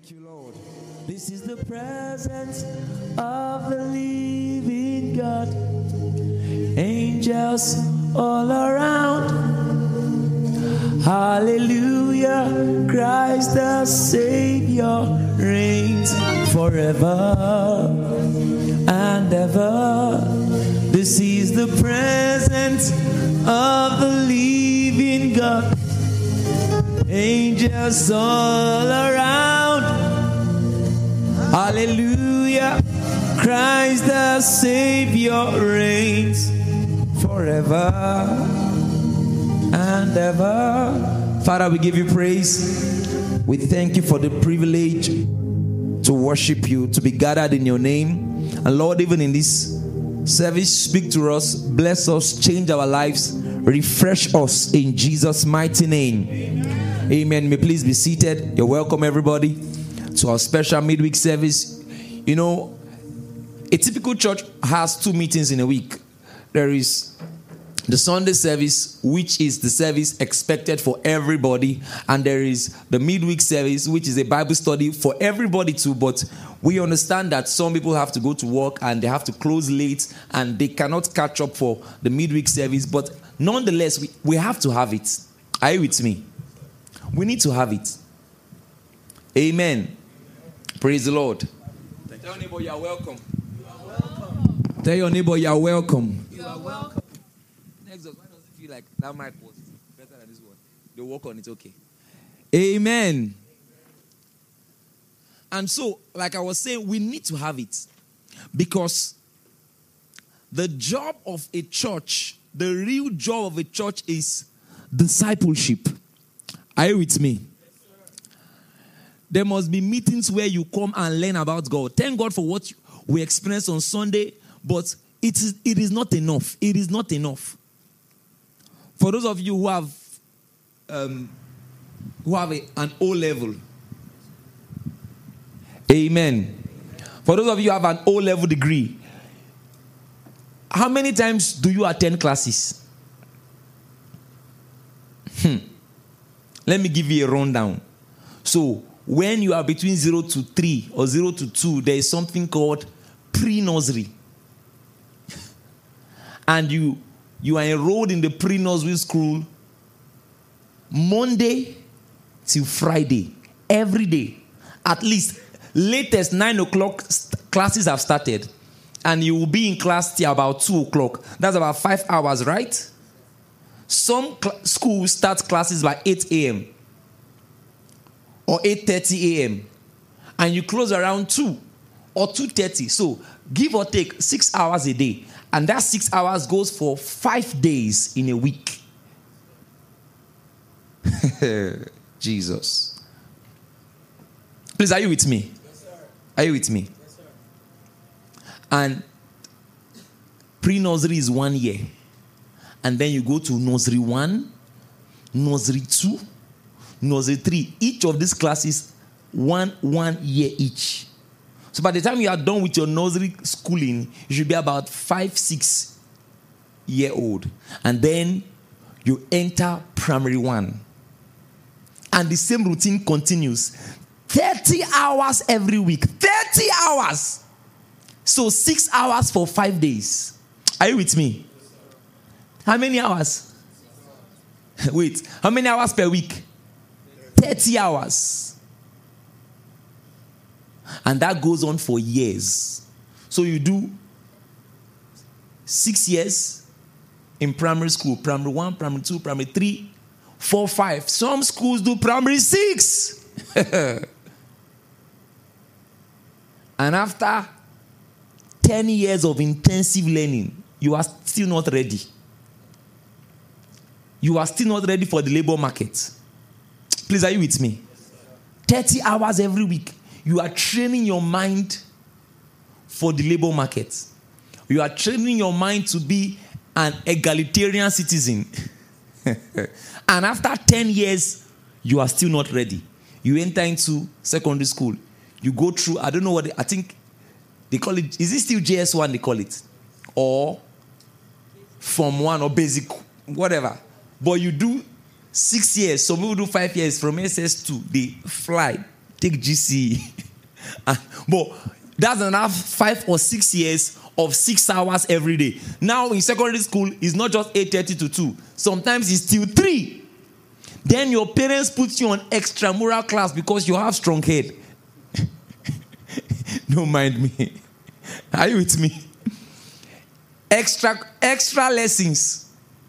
Thank you, Lord. This is the presence of the living God. Angels all around. Hallelujah. Christ the Savior reigns forever and ever. This is the presence of the living God. Angels all around. Hallelujah. Christ the Savior reigns forever and ever. Father, we give you praise. We thank you for the privilege to worship you, to be gathered in your name. And Lord, even in this service, speak to us, bless us, change our lives, refresh us in Jesus' mighty name. Amen. May please be seated. You're welcome, everybody, to our special midweek service. You know, a typical church has 2 meetings in a week. There is the Sunday service, which is the service expected for everybody, and there is the midweek service, which is a Bible study for everybody too. But we understand that some people have to go to work and they have to close late and they cannot catch up for the midweek service. But nonetheless, we have to have it. Are you with me? We need to have it. Amen. Praise the Lord. Tell your neighbor you are welcome. You are welcome. Tell your neighbor you are welcome. You are welcome. Next, why does it feel like that mic was better than this one? They work on it, okay. Amen. And so, like I was saying, we need to have it. Because the job of a church, the real job of a church is discipleship. Are you with me? There must be meetings where you come and learn about God. Thank God for what we experienced on Sunday, but it is not enough. It is not enough. For those of you who have an O level, amen. For those of you who have an O level degree, how many times do you attend classes? Let me give you a rundown. So, when you are between 0 to 3 or 0 to 2, there is something called pre-nursery. And you are enrolled in the pre-nursery school Monday till Friday, every day. At least, latest 9 o'clock, classes have started. And you will be in class till about 2 o'clock. That's about 5 hours, right? Some schools start classes by 8 a.m. or 8:30 a.m. and you close around 2 or 2:30. So give or take 6 hours a day. And that 6 hours goes for 5 days in a week. Jesus. Please, are you with me? Yes, sir. Are you with me? Yes, sir. And pre-nursery is 1 year. And then you go to nursery 1, nursery 2, nursery 3. Each of these classes, 1 year each. So by the time you are done with your nursery schooling, you should be about 5-6 year old. And then you enter primary 1. And the same routine continues. 30 hours every week. 30 hours. So 6 hours for 5 days. Are you with me? How many hours? Wait, how many hours per week? 30 hours. And that goes on for years. So you do 6 years in primary school. Primary 1, primary 2, primary 3, 4, 5. Some schools do primary 6. And after 10 years of intensive learning, you are still not ready. You are still not ready for the labor market. Please, are you with me? 30 hours every week. You are training your mind for the labor market. You are training your mind to be an egalitarian citizen. And after 10 years, you are still not ready. You enter into secondary school. You go through, I don't know what, I think they call it, is it still JS1 they call it? Or Form 1 or basic, whatever. But you do 6 years. Some people do 5 years. From SS2, they fly. take GCE. But that's enough 5 or 6 years of 6 hours every day. Now in secondary school, it's not just 8:30 to 2. Sometimes it's till 3. Then your parents put you on extramural class because you have strong head. Don't mind me. Are you with me? Extra lessons.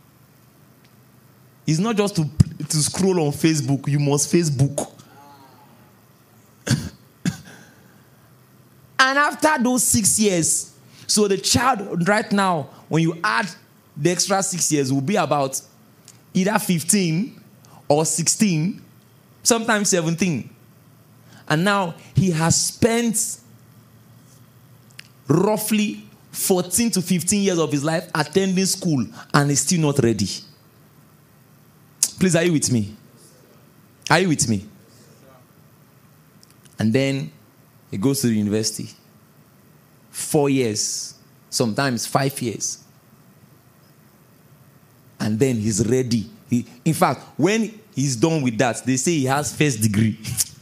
It's not just to scroll on Facebook. You must Facebook. And after those 6 years, so the child right now, when you add the extra 6 years, will be about either 15 or 16, sometimes 17. And now he has spent roughly 14 to 15 years of his life attending school and is still not ready. Please, are you with me? Are you with me? And then he goes to the university. 4 years, sometimes 5 years. And then he's ready. In fact, when he's done with that, they say he has first degree.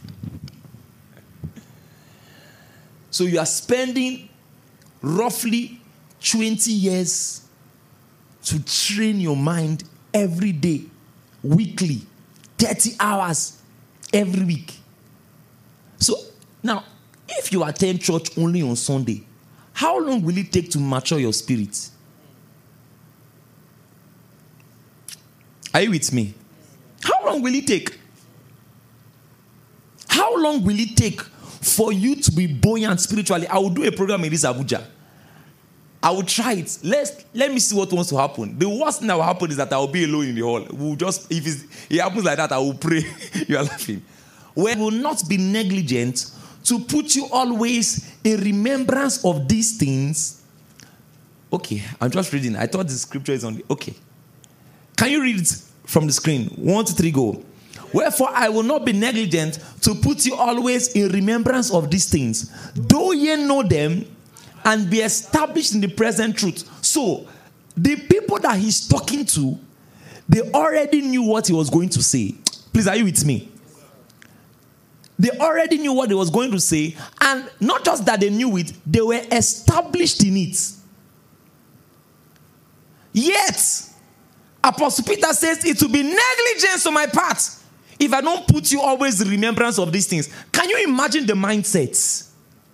So you are spending roughly 20 years to train your mind every day, weekly, 30 hours every week. So now, if you attend church only on Sunday, how long will it take to mature your spirit? Are you with me? How long will it take? How long will it take for you to be buoyant spiritually? I will do a program in this Abuja. I will try it. Let me see what wants to happen. The worst thing that will happen is that I will be alone in the hall. We'll just, if it happens like that, I will pray. You are laughing. We will not be negligent to put you always in remembrance of these things. Okay, I'm just reading. I thought the scripture is on the... Okay. Can you read it from the screen? 1, 2, 3, go. Wherefore I will not be negligent to put you always in remembrance of these things, though ye know them and be established in the present truth. So, the people that he's talking to, they already knew what he was going to say. Please, are you with me? They already knew what he was going to say, and not just that they knew it, they were established in it. Yet, Apostle Peter says it will be negligence on my part if I don't put you always in remembrance of these things. Can you imagine the mindset?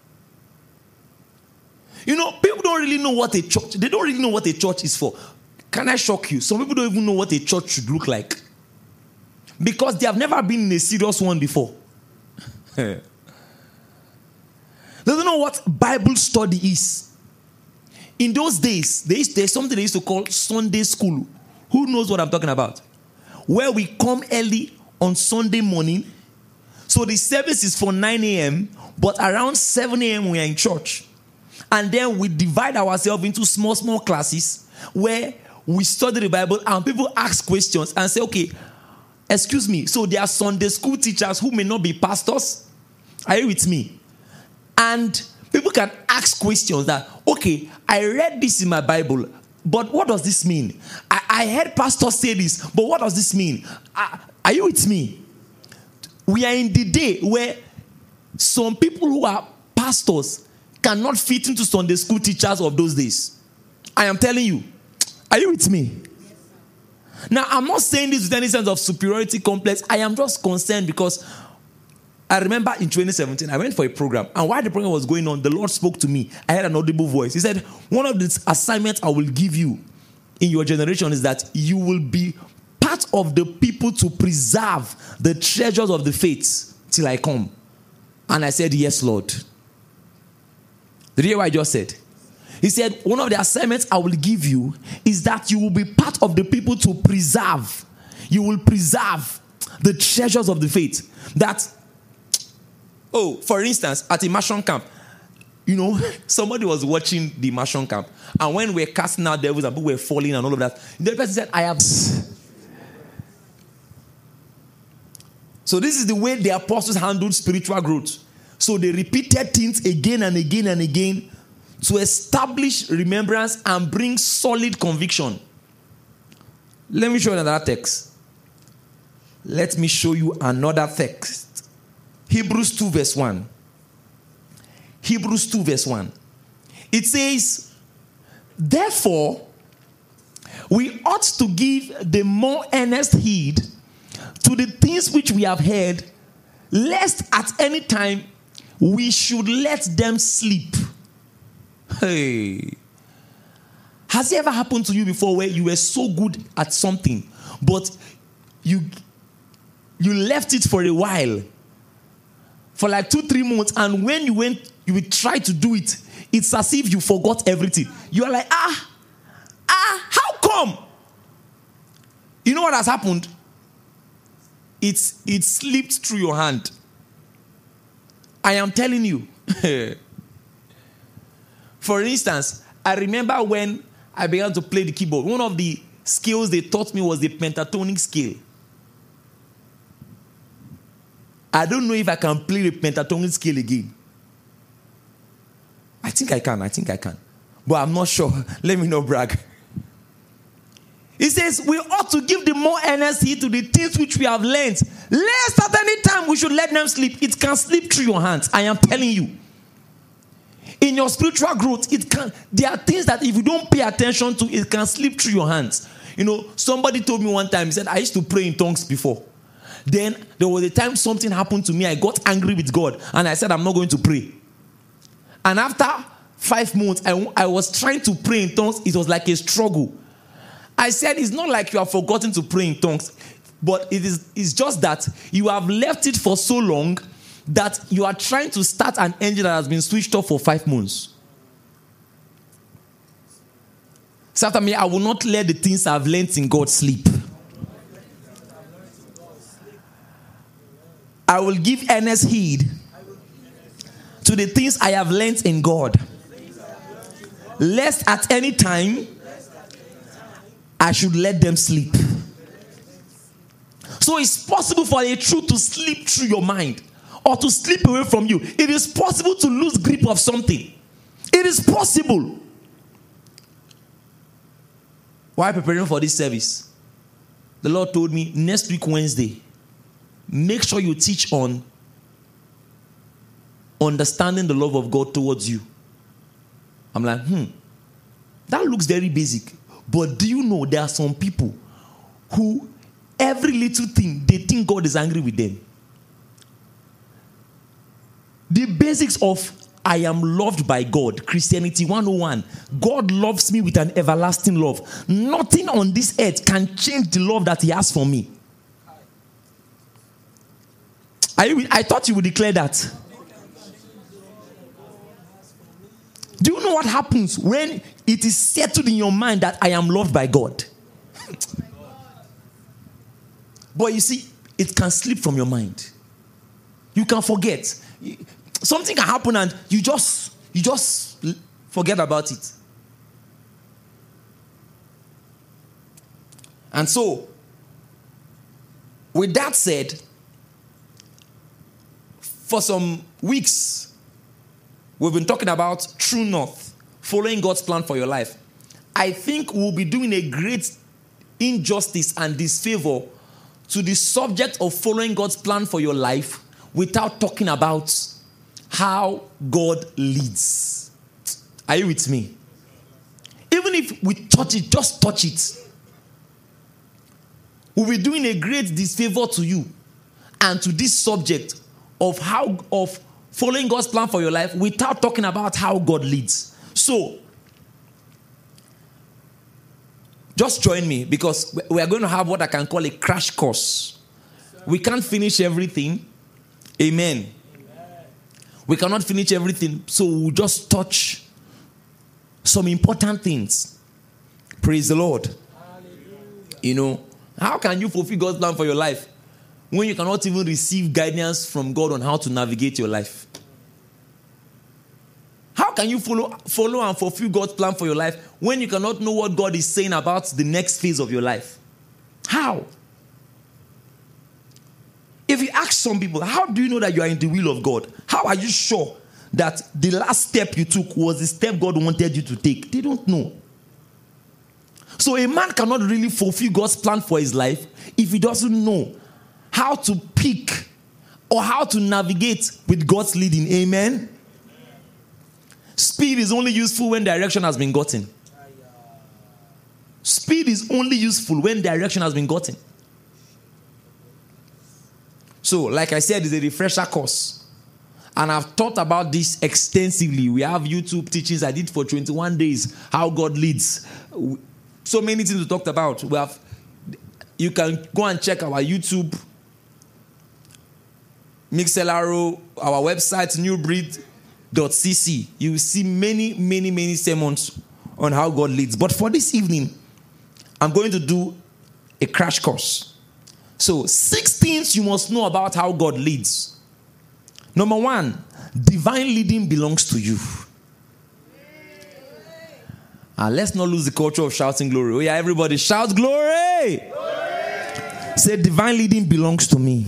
You know, people don't really know what a church, they don't really know what a church is for. Can I shock you? Some people don't even know what a church should look like. Because they have never been in a serious one before. They don't know what Bible study is. In those days, there's something they used to call Sunday school. Who knows what I'm talking about? Where we come early on Sunday morning. So the service is for 9 a.m., but around 7 a.m. we are in church. And then we divide ourselves into small classes where we study the Bible and people ask questions and say, okay, excuse me, so there are Sunday school teachers who may not be pastors. Are you with me? And people can ask questions that, okay, I read this in my Bible, but what does this mean? I heard pastors say this, but what does this mean? Are you with me? We are in the day where some people who are pastors cannot fit into Sunday school teachers of those days. I am telling you. Are you with me? Now, I'm not saying this with any sense of superiority complex. I am just concerned because I remember in 2017, I went for a program. And while the program was going on, the Lord spoke to me. I heard an audible voice. He said, one of the assignments I will give you in your generation is that you will be part of the people to preserve the treasures of the faith till I come. And I said, yes, Lord. Did you hear what I just said? He said, one of the assignments I will give you is that you will be part of the people to preserve. You will preserve the treasures of the faith. That, for instance, at immersion camp, you know, somebody was watching the immersion camp. And when we were casting out devils and people were falling and all of that, the person said, I have... So this is the way the apostles handled spiritual growth. So they repeated things again and again and again to establish remembrance and bring solid conviction. Let me show you another text. Let me show you another text. Hebrews 2 verse 1. Hebrews 2 verse 1. It says, therefore, we ought to give the more earnest heed to the things which we have heard, lest at any time we should let them sleep. Hey. Has it ever happened to you before where you were so good at something, but you left it for a while, for like 2-3 months, and when you will try to do it, it's as if you forgot everything. You are like, how come? You know what has happened? It slipped through your hand. I am telling you. For instance, I remember when I began to play the keyboard, one of the skills they taught me was the pentatonic scale. I don't know if I can play the pentatonic scale again. I think I can. But I'm not sure. Let me not brag. It says, we ought to give the more earnest heed to the things which we have learned, lest at any time we should let them sleep. It can slip through your hands. I am telling you. In your spiritual growth, there are things that if you don't pay attention to, it can slip through your hands. You know, somebody told me one time, he said, I used to pray in tongues before. Then there was a time something happened to me. I got angry with God and I said, I'm not going to pray. And after 5 months, I was trying to pray in tongues. It was like a struggle. I said, it's not like you have forgotten to pray in tongues, but it's just that you have left it for so long that you are trying to start an engine that has been switched off for 5 months. So after me, I will not let the things I've learned in God sleep. I will give earnest heed to the things I have learned in God, lest at any time I should let them sleep. So it's possible for a truth to slip through your mind or to slip away from you. It is possible to lose grip of something. It is possible. While preparing for this service, the Lord told me, next week Wednesday, make sure you teach on understanding the love of God towards you. I'm like, that looks very basic. But do you know there are some people who every little thing, they think God is angry with them. The basics of I am loved by God, Christianity 101. God loves me with an everlasting love. Nothing on this earth can change the love that he has for me. I thought you would declare that. Do you know what happens when it is settled in your mind that I am loved by God? But you see, it can slip from your mind. You can forget. Something can happen and you just forget about it. And so, with that said, for some weeks, we've been talking about true north, following God's plan for your life. I think we'll be doing a great injustice and disfavor to the subject of following God's plan for your life without talking about how God leads. Are you with me? Even if we touch it, just touch it. We'll be doing a great disfavor to you and to this subject of following God's plan for your life without talking about how God leads. So, just join me because we are going to have what I can call a crash course. We can't finish everything. Amen. We cannot finish everything, so we'll just touch some important things. Praise the Lord. You know, how can you fulfill God's plan for your life when you cannot even receive guidance from God on how to navigate your life? How can you follow and fulfill God's plan for your life when you cannot know what God is saying about the next phase of your life? How? If you ask some people, how do you know that you are in the will of God? How are you sure that the last step you took was the step God wanted you to take? They don't know. So a man cannot really fulfill God's plan for his life if he doesn't know how to pick or how to navigate with God's leading. Amen. Speed is only useful when direction has been gotten. Speed is only useful when direction has been gotten. So, like I said, it's a refresher course. And I've thought about this extensively. We have YouTube teachings I did for 21 days, how God leads. So many things we talked about. You can go and check our YouTube, Mixlr, our website, newbreed.cc. You will see many sermons on how God leads. But for this evening, I'm going to do a crash course. So, 6 things you must know about how God leads. Number 1, divine leading belongs to you. And let's not lose the culture of shouting glory. Oh yeah, everybody shout glory. Glory. Say divine leading belongs to me.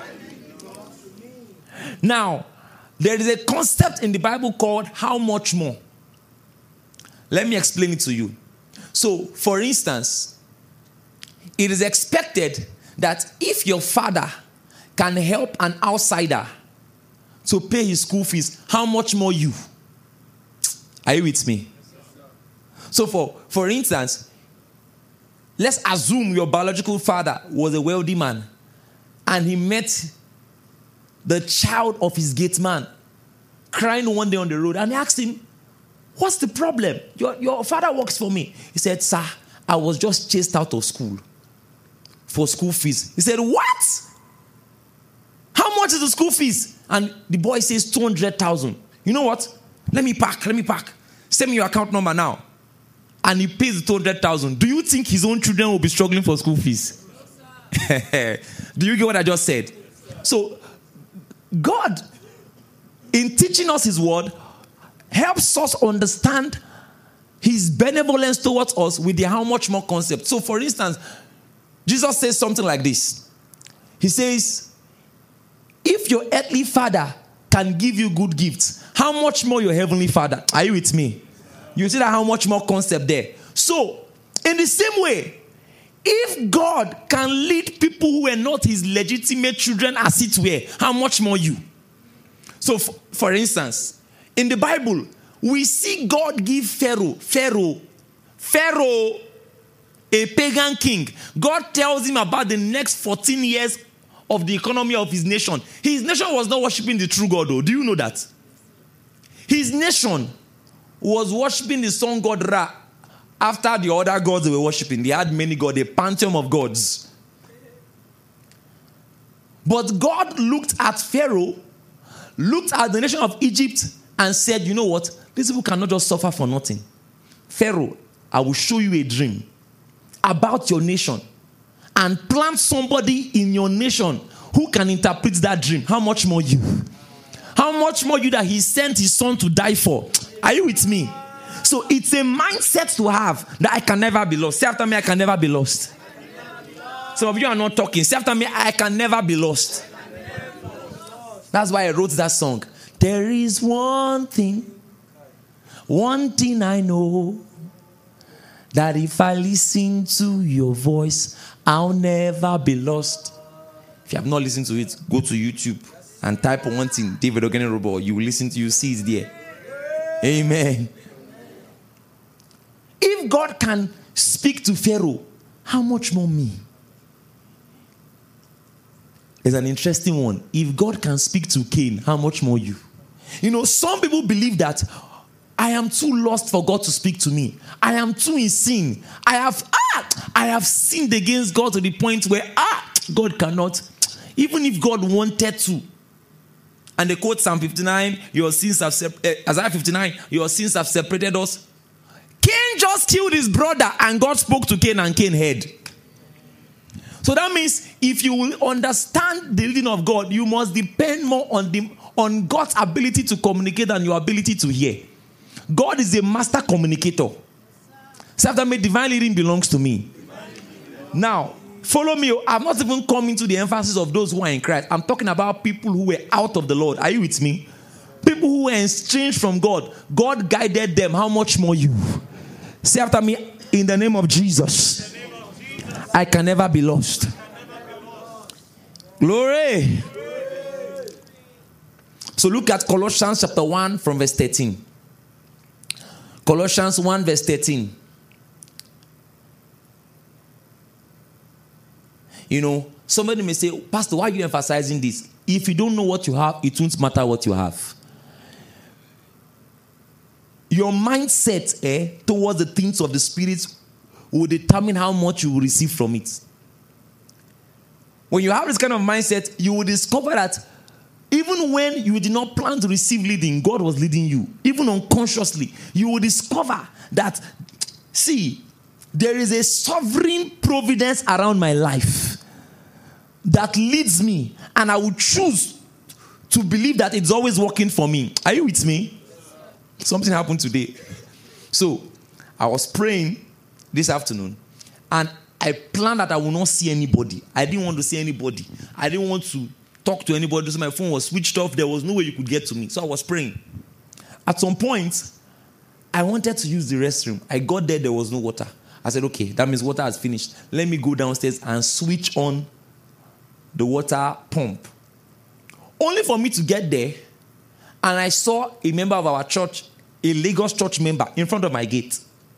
Now, there is a concept in the Bible called how much more. Let me explain it to you. So, for instance, it is expected that if your father can help an outsider to pay his school fees, how much more you? Are you with me? So for instance, let's assume your biological father was a wealthy man and he met the child of his gate man crying one day on the road and he asked him, what's the problem? Your father works for me. He said, sir, I was just chased out of school for school fees. He said, what? How much is the school fees? And the boy says 200,000. You know what? Let me pack. Send me your account number now. And he pays the 200,000. Do you think his own children will be struggling for school fees? Do you get what I just said? So, God, in teaching us his word, helps us understand his benevolence towards us with the how much more concept. So, for instance, Jesus says something like this. He says, if your earthly father can give you good gifts, how much more your heavenly father? Are you with me? You see that how much more concept there. So, in the same way, if God can lead people who were not his legitimate children as it were, how much more you? So, for instance, in the Bible, we see God give Pharaoh, a pagan king. God tells him about the next 14 years of the economy of his nation. His nation was not worshiping the true God, though. Do you know that? His nation was worshiping the sun god Ra after the other gods they were worshiping. They had many gods, a pantheon of gods. But God looked at Pharaoh, looked at the nation of Egypt, and said, you know what? These people cannot just suffer for nothing. Pharaoh, I will show you a dream about your nation and plant somebody in your nation who can interpret that dream. How much more you? How much more you that he sent his son to die for? Are you with me? So it's a mindset to have that I can never be lost. Say after me, I can never be lost. Some of you are not talking. Say after me, I can never be lost. That's why I wrote that song. There is one thing I know, that if I listen to your voice, I'll never be lost. If you have not listened to it, go to YouTube and type one thing, David Ogene. You will listen to, you see it there. Amen. If God can speak to Pharaoh, how much more me? There's an interesting one. If God can speak to Cain, how much more you? You know, some people believe that I am too lost for God to speak to me. I am too in sin. I have sinned against God to the point where God cannot. Even if God wanted to. And they quote Psalm 59, Isaiah 59, your sins have separated us. Cain just killed his brother and God spoke to Cain and Cain heard. So that means if you will understand the leading of God, you must depend more on God's ability to communicate than your ability to hear. God is a master communicator. So after me, divine leading belongs to me. Now, follow me. I'm not even coming to the emphasis of those who are in Christ. I'm talking about people who were out of the Lord. Are you with me? People who were estranged from God. God guided them. How much more you? Say after me, in the name of Jesus, I can never be lost. Glory. So look at Colossians chapter 1 from verse 13. Colossians 1 verse 13. You know, somebody may say, Pastor, why are you emphasizing this? If you don't know what you have, it won't matter what you have. Your mindset towards the things of the Spirit will determine how much you will receive from it. When you have this kind of mindset, you will discover that even when you did not plan to receive leading, God was leading you. Even unconsciously, you will discover that, see, there is a sovereign providence around my life that leads me, and I will choose to believe that it's always working for me. Are you with me? Something happened today. So, I was praying this afternoon, and I planned that I will not see anybody. I didn't want to see anybody. I didn't want to talk to anybody. So my phone was switched off. There was no way you could get to me. So I was praying. At some point, I wanted to use the restroom. I got there was no water. I said, okay, that means water has finished. Let me go downstairs and switch on the water pump. Only for me to get there, and I saw a member of our church, a Lagos church member, in front of my gate.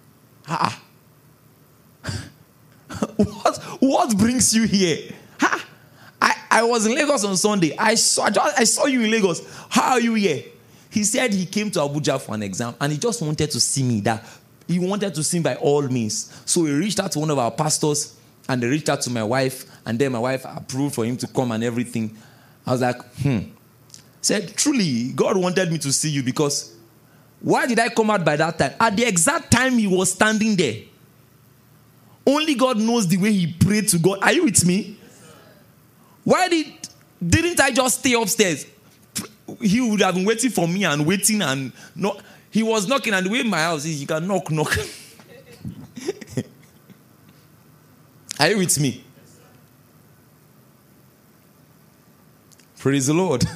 What brings you here? I was in Lagos on Sunday. I saw you in Lagos. How are you here? He said he came to Abuja for an exam, and he just wanted to see me. That he wanted to see me by all means. So he reached out to one of our pastors, and they reached out to my wife, and then my wife approved for him to come and everything. I was like, Said, truly, God wanted me to see you, because why did I come out by that time? At the exact time he was standing there. Only God knows the way he prayed to God. Are you with me? Why didn't I just stay upstairs? He would have been waiting for me and waiting, and no, he was knocking, and the way my house is, you can knock. Are you with me? Praise the Lord.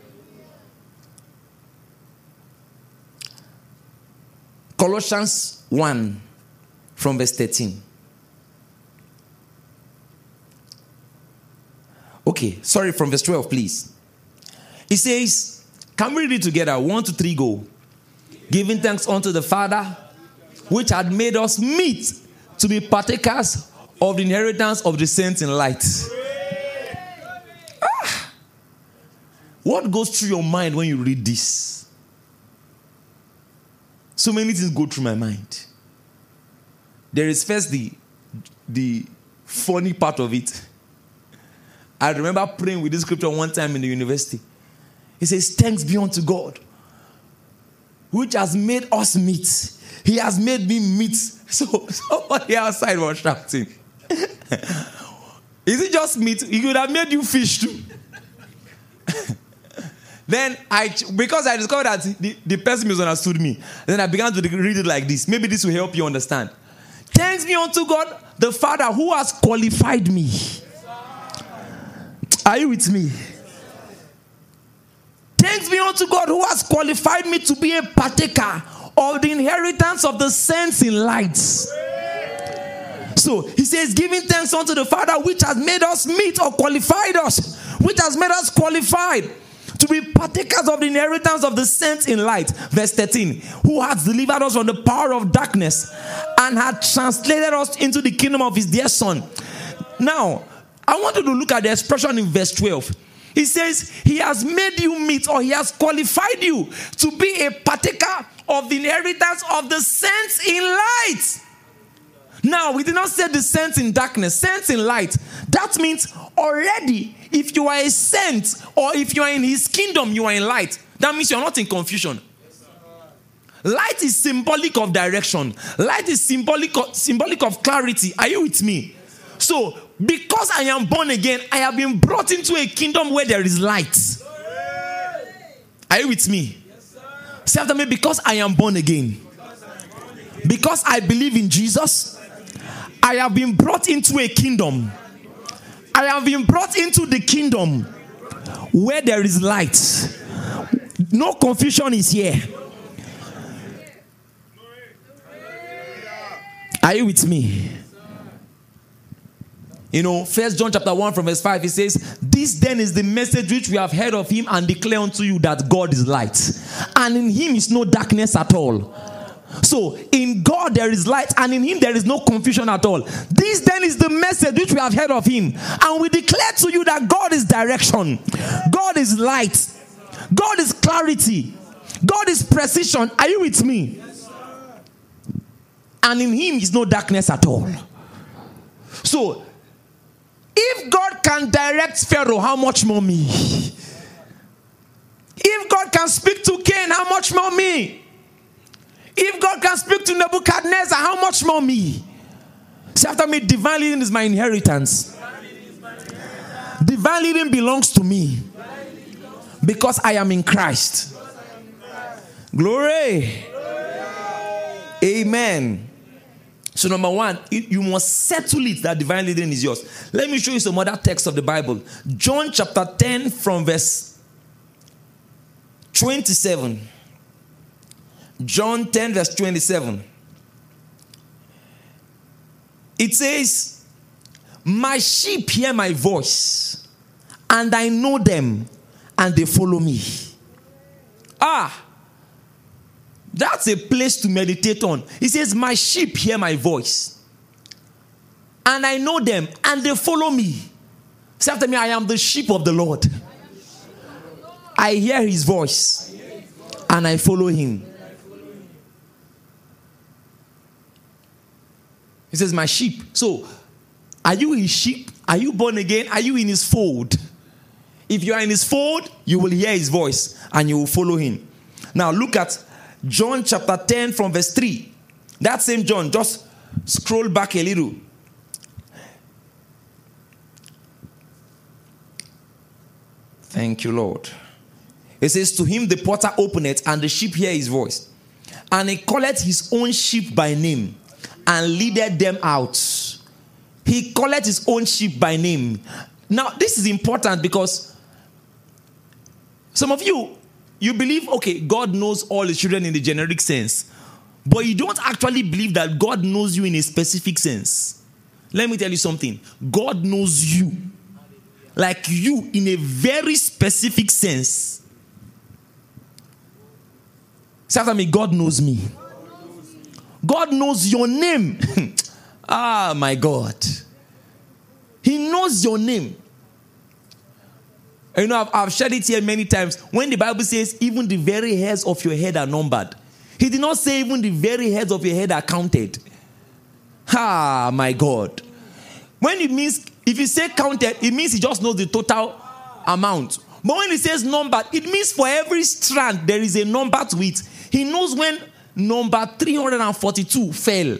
Colossians 1 from verse 13. Okay, sorry, from verse 12, please. It says, can we read it together? 1 to 3, go. Giving thanks unto the Father, which had made us meet to be partakers of the inheritance of the saints in light. What goes through your mind when you read this? So many things go through my mind. There is first the funny part of it. I remember praying with this scripture one time in the university. It says, thanks be unto God, which has made us meet. He has made me meet. So somebody outside was shouting. Is it just meat? He could have made you fish too. Then because I discovered that the person misunderstood me, then I began to read it like this. Maybe this will help you understand. Thanks be unto God, the Father, who has qualified me. Are you with me? Thanks be unto God, who has qualified me to be a partaker of the inheritance of the saints in light. So he says, giving thanks unto the Father, which has made us meet, or qualified us, which has made us qualified to be partakers of the inheritance of the saints in light. Verse 13, who has delivered us from the power of darkness and had translated us into the kingdom of his dear Son. Now, I want you to look at the expression in verse 12. He says, he has made you meet, or he has qualified you to be a partaker of the inheritance of the saints in light. Now, we did not say the saints in darkness, saints in light. That means already, if you are a saint, or if you are in his kingdom, you are in light. That means you are not in confusion. Light is symbolic of direction. Light is symbolic of clarity. Are you with me? So, because I am born again, I have been brought into a kingdom where there is light. Are you with me? Say after me, because I am born again. Because I believe in Jesus, I have been brought into a kingdom. I have been brought into the kingdom where there is light. No confusion is here. Are you with me? First John chapter 1 from verse 5, it says, this then is the message which we have heard of him and declare unto you, that God is light, and in him is no darkness at all. So in God there is light, and in him there is no confusion at all. This then is the message which we have heard of him, and we declare to you that God is direction, God is light, God is clarity, God is precision. Are you with me? And in him is no darkness at all. So if God can direct Pharaoh, how much more me? If God can speak to Cain, how much more me? If God can speak to Nebuchadnezzar, how much more me? Say after me, divine leading is my inheritance. Divine leading belongs to me because I am in Christ. Glory. Amen. So number one, you must settle it that divine leading is yours. Let me show you some other texts of the Bible. John chapter 10 from verse 27. John 10 verse 27. It says, my sheep hear my voice, and I know them, and they follow me. That's a place to meditate on. He says, my sheep hear my voice, and I know them, and they follow me. Say after me, I am the sheep of the Lord. I hear his voice, and I follow him. He says, my sheep. So, are you his sheep? Are you born again? Are you in his fold? If you are in his fold, you will hear his voice, and you will follow him. Now, look at John chapter 10 from verse 3. That same John, just scroll back a little. Thank you, Lord. It says, to him the porter openeth, and the sheep hear his voice. And he calleth his own sheep by name, and leadeth them out. He calleth his own sheep by name. Now, this is important because some of you believe, okay, God knows all his children in the generic sense. But you don't actually believe that God knows you in a specific sense. Let me tell you something. God knows you. Like you in a very specific sense. Say after me, God knows me. God knows your name. My God. He knows your name. I've shared it here many times. When the Bible says even the very hairs of your head are numbered, he did not say even the very hairs of your head are counted. My God. If you say counted, it means he just knows the total amount. But when he says numbered, it means for every strand there is a number to it. He knows when number 342 fell.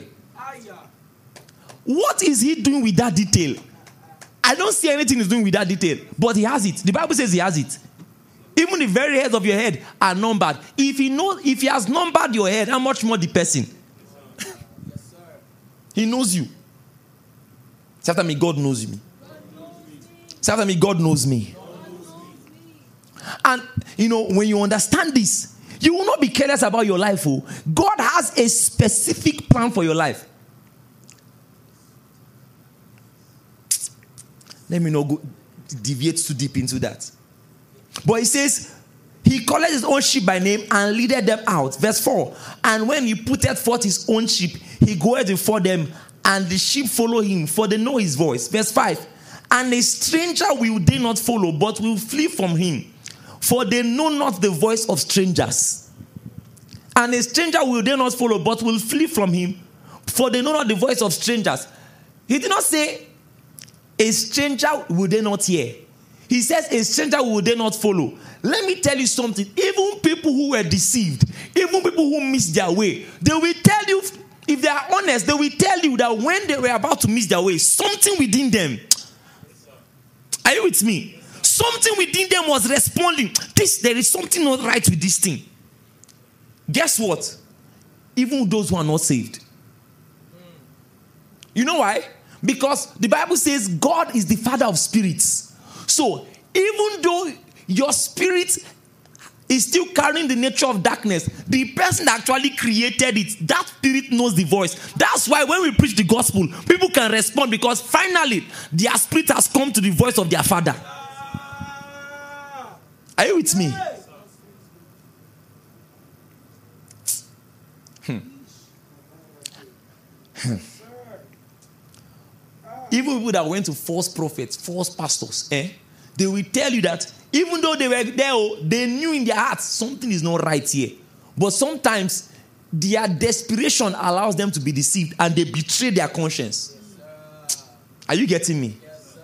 What is he doing with that detail? I don't see anything he's doing with that detail, but he has it. The Bible says he has it. Even the very hairs of your head are numbered. If he has numbered your head, how much more the person? Yes, sir. He knows you. Say after me, God knows me. Say after me, God knows me. And, when you understand this, you will not be careless about your life. God has a specific plan for your life. Let me not go deviate too deep into that. But he says, he calleth his own sheep by name and leadeth them out. Verse 4. And when he putteth forth his own sheep, he goeth before them, and the sheep follow him, for they know his voice. Verse 5. And a stranger will they not follow, but will flee from him, for they know not the voice of strangers. And a stranger will they not follow, but will flee from him, for they know not the voice of strangers. He did not say, a stranger will they not hear. He says, a stranger will they not follow. Let me tell you something. Even people who were deceived, even people who missed their way, they will tell you, if they are honest, they will tell you that when they were about to miss their way, something within them. Are you with me? Something within them was responding. There is something not right with this thing. Guess what? Even those who are not saved. You know why? Because the Bible says God is the Father of spirits. So, even though your spirit is still carrying the nature of darkness. The person that actually created it, that spirit knows the voice. That's why when we preach the gospel, people can respond because finally their spirit has come to the voice of their father. Are you with me? Even people that went to false prophets, false pastors, they will tell you that even though they were there, they knew in their hearts something is not right here. But sometimes their desperation allows them to be deceived and they betray their conscience. Are you getting me?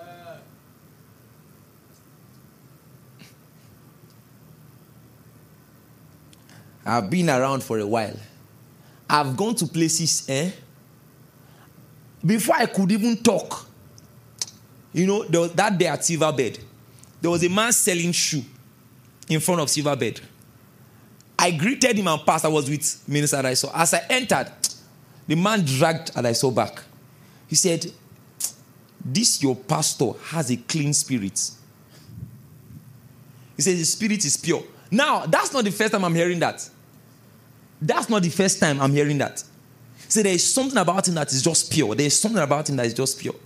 I've been around for a while. I've gone to places, before I could even talk. You know, there was that day at Silverbed, there was a man selling shoe in front of Silverbed. I greeted him and passed. I was with Minister Adaiso. As I entered, the man dragged Adaiso back. He said, "This your pastor has a clean spirit." He said, "His spirit is pure." Now, that's not the first time I'm hearing that. That's not the first time I'm hearing that. See, there is something about him that is just pure. There is something about him that is just pure.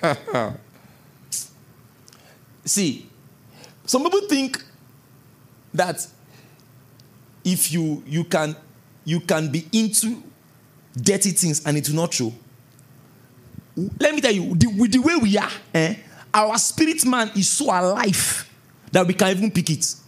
See, some people think that if you can be into dirty things and it will not show. Let me tell you, with the way we are, our spirit man is so alive that we can even pick it.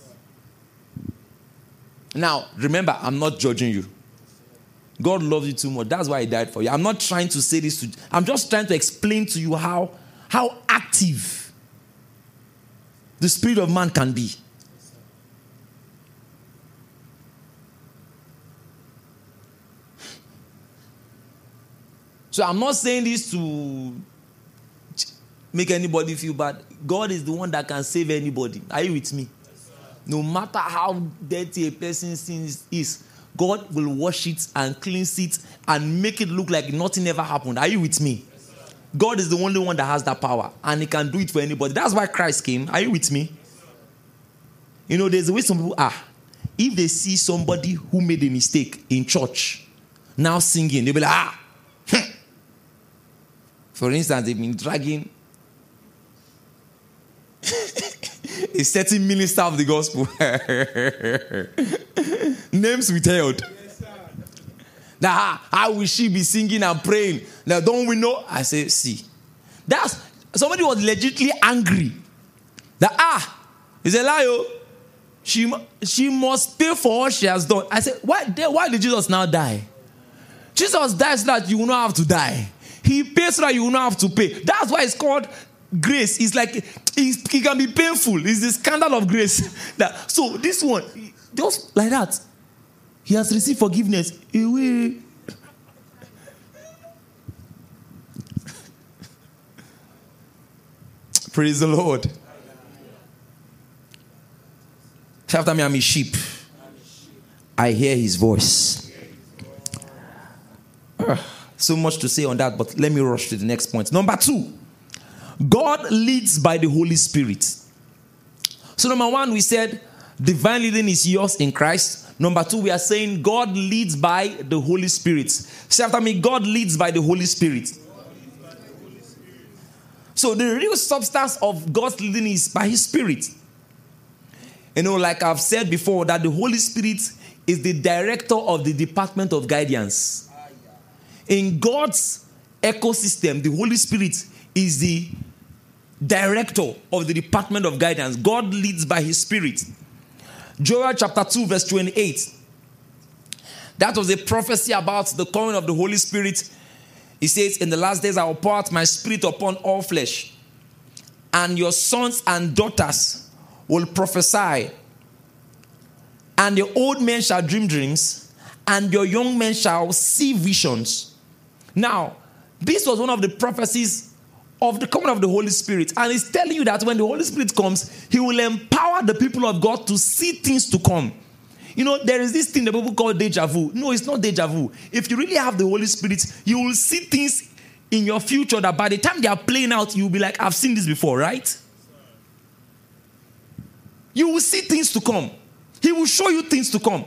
Now, remember, I'm not judging you. God loves you too much. That's why he died for you. I'm not trying to say this to you. I'm just trying to explain to you how active the spirit of man can be. So I'm not saying this to make anybody feel bad. God is the one that can save anybody. Are you with me? No matter how dirty a person's sin is, God will wash it and cleanse it and make it look like nothing ever happened. Are you with me? God is the only one that has that power and he can do it for anybody. That's why Christ came. Are you with me? You know, there's a way some people are. If they see somebody who made a mistake in church now singing, they'll be like, For instance, they've been dragging a certain minister of the gospel. Names withheld. Now, how will she be singing and praying? Now, don't we know? I say, see. That's somebody was legitimately angry. That, it's a lie. She must pay for what she has done. I said, why did Jesus now die? Jesus died so that you will not have to die. He pays so that you will not have to pay. That's why it's called grace. It's like, it can be painful. It's the scandal of grace. So this one, just like that, he has received forgiveness. Praise the Lord. Say after me, I'm his sheep. I hear his voice. So much to say on that, but let me rush to the next point. Number 2, God leads by the Holy Spirit. So number 1, we said divine leading is yours in Christ. Number 2, we are saying God leads by the Holy Spirit. Say after me, God leads by the Holy Spirit. So the real substance of God's leading is by his Spirit. You know, like I've said before, that the Holy Spirit is the director of the department of guidance. In God's ecosystem, the Holy Spirit is the director of the department of guidance. God leads by his Spirit. Joel chapter 2 verse 28. That was a prophecy about the coming of the Holy Spirit. He says, in the last days I will pour out my Spirit upon all flesh, and your sons and daughters will prophesy, and your old men shall dream dreams, and your young men shall see visions. Now, this was one of the prophecies of the coming of the Holy Spirit. And it's telling you that when the Holy Spirit comes, he will empower the people of God to see things to come. You know, there is this thing that people call deja vu. No, it's not deja vu. If you really have the Holy Spirit, you will see things in your future that by the time they are playing out, you'll be like, I've seen this before, right? You will see things to come. He will show you things to come.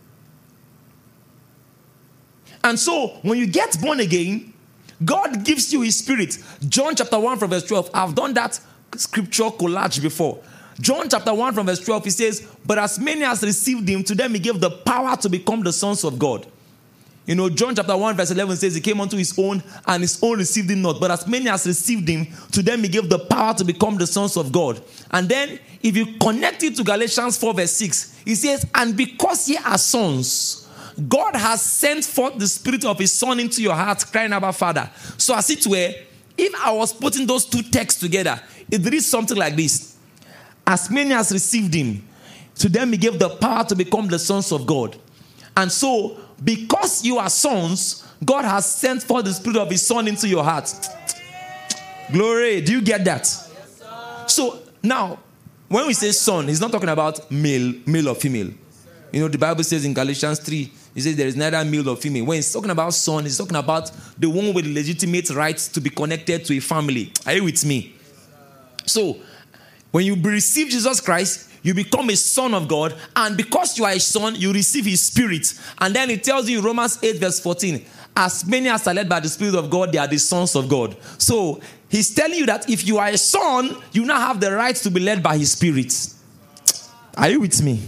And so, when you get born again, God gives you his spirit. John chapter 1 from verse 12. I've done that scripture collage before. John chapter 1 from verse 12, he says, but as many as received him, to them he gave the power to become the sons of God. You know, John chapter 1 verse 11 says, he came unto his own, and his own received him not. But as many as received him, to them he gave the power to become the sons of God. And then, if you connect it to Galatians 4 verse 6, he says, and because ye are sons, God has sent forth the spirit of his son into your heart, crying, Abba, Father. So as it were, if I was putting those two texts together, it reads something like this. As many as received him, to them he gave the power to become the sons of God. And so, because you are sons, God has sent forth the spirit of his son into your heart. Glory. Do you get that? Yes, so, now, when we say son, he's not talking about male or female. You know, the Bible says in Galatians 3, it says there is neither male or female. When he's talking about son, he's talking about the one with the legitimate rights to be connected to a family. Are you with me? So, when you receive Jesus Christ, you become a son of God. And because you are a son, you receive his spirit. And then it tells you in Romans 8 verse 14, as many as are led by the Spirit of God, they are the sons of God. So, he's telling you that if you are a son, you now have the right to be led by his spirit. Are you with me?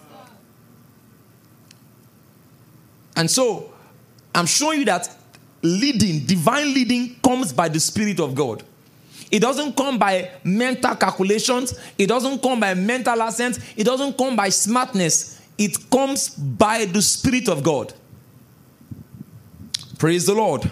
And so, I'm showing you that divine leading comes by the Spirit of God. It doesn't come by mental calculations. It doesn't come by mental assent. It doesn't come by smartness. It comes by the Spirit of God. Praise the Lord.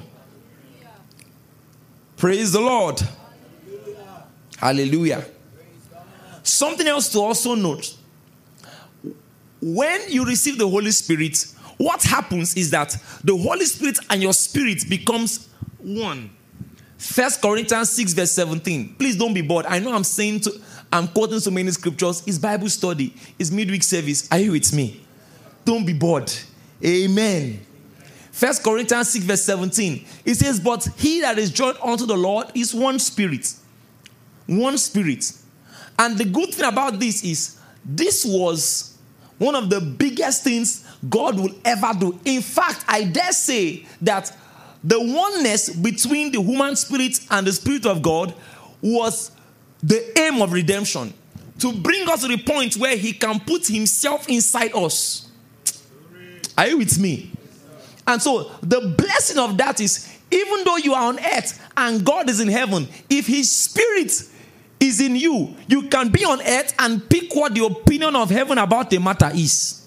Praise the Lord. Hallelujah. Something else to also note. When you receive the Holy Spirit, what happens is that the Holy Spirit and your spirit becomes one. 1 Corinthians 6 verse 17. Please don't be bored. I know I'm quoting so many scriptures. It's Bible study. It's midweek service. Are you with me? Don't be bored. Amen. 1 Corinthians 6 verse 17. It says, but he that is joined unto the Lord is one spirit. One spirit. And the good thing about this is, this was one of the biggest things God will ever do. In fact, I dare say that the oneness between the human spirit and the Spirit of God was the aim of redemption. To bring us to the point where he can put himself inside us. Are you with me? And so the blessing of that is, even though you are on earth and God is in heaven, if his spirit is in you, you can be on earth and pick what the opinion of heaven about the matter is.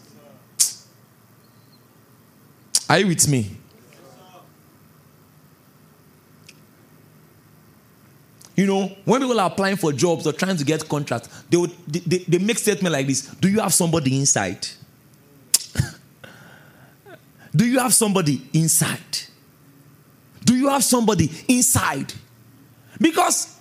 Are you with me? You know, when people are applying for jobs or trying to get contracts, they make statement like this. Do you have somebody inside? Do you have somebody inside? Do you have somebody inside? Because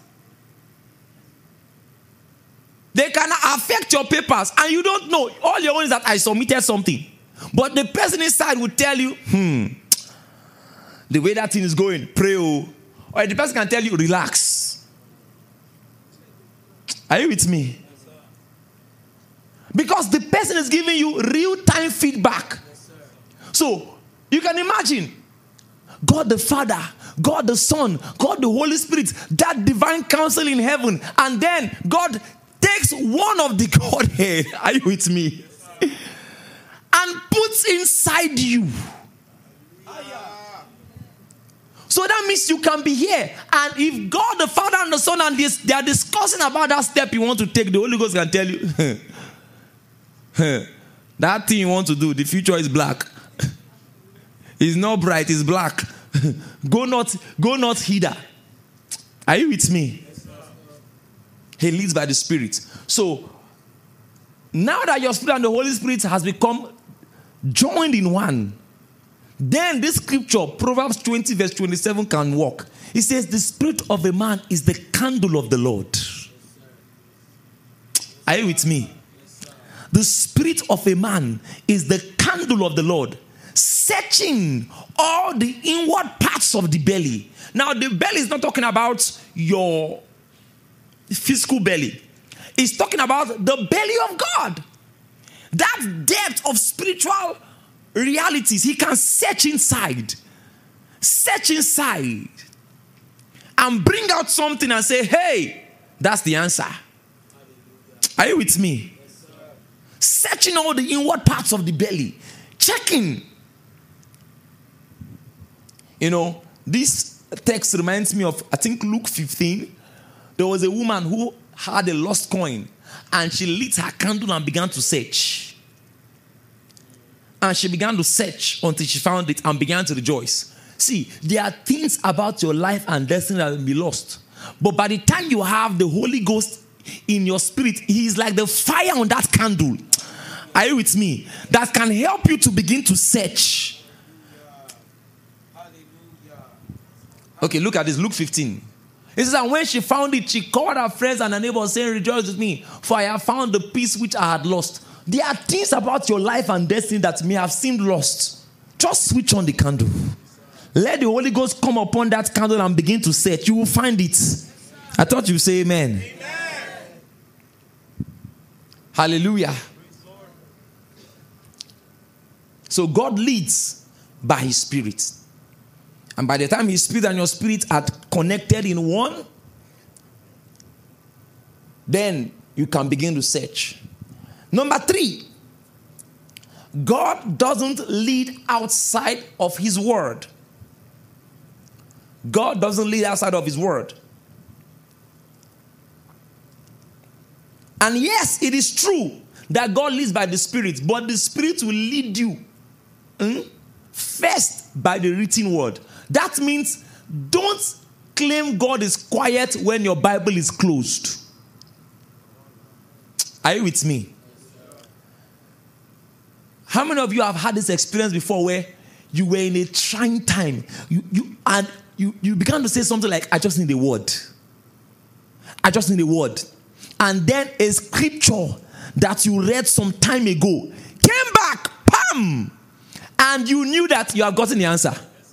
they can affect your papers and you don't know. All you know is that I submitted something. But the person inside will tell you, the way that thing is going, pray. Or the person can tell you, relax. Are you with me? Because the person is giving you real-time feedback. So, you can imagine God the Father, God the Son, God the Holy Spirit, that divine counsel in heaven, and then God takes one of the Godhead, are you with me? And puts inside you. So that means you can be here. And if God the Father and the Son and this, they are discussing about that step you want to take, the Holy Ghost can tell you, that thing you want to do, the future is black. It's not bright, it's black. Go not hither. Are you with me? Yes, he leads by the Spirit. So, now that your spirit and the Holy Spirit has become joined in one, then this scripture, Proverbs 20 verse 27, can work. It says, the spirit of a man is the candle of the Lord. Are you with me? The spirit of a man is the candle of the Lord, searching all the inward parts of the belly. Now, the belly is not talking about your physical belly. It's talking about the belly of God. that depth of spiritual realities, he can search inside, and bring out something and say, hey, that's the answer. Are you with me? Yes, searching all the inward parts of the belly, checking. You know, this text reminds me of, I think, Luke 15. There was a woman who had a lost coin, and she lit her candle and began to search. And she began to search until she found it and began to rejoice. See, there are things about your life and destiny that will be lost. But by the time you have the Holy Ghost in your spirit, he is like the fire on that candle. Are you with me? That can help you to begin to search. Okay, look at this. Luke 15. It says that when she found it, she called her friends and her neighbors, saying, rejoice with me, for I have found the peace which I had lost. There are things about your life and destiny that may have seemed lost. Just switch on the candle. Let the Holy Ghost come upon that candle and begin to search. You will find it. I thought you would say amen. Amen. Hallelujah. So God leads by his spirit. And by the time his spirit and your spirit are connected in one, then you can begin to search. Number 3, God doesn't lead outside of his word. God doesn't lead outside of his word. And yes, it is true that God leads by the Spirit, but the Spirit will lead you first by the written word. That means don't claim God is quiet when your Bible is closed. Are you with me? How many of you have had this experience before where you were in a trying time? You began to say something like, I just need a word. I just need a word. And then a scripture that you read some time ago came back, pam! And you knew that you have gotten the answer.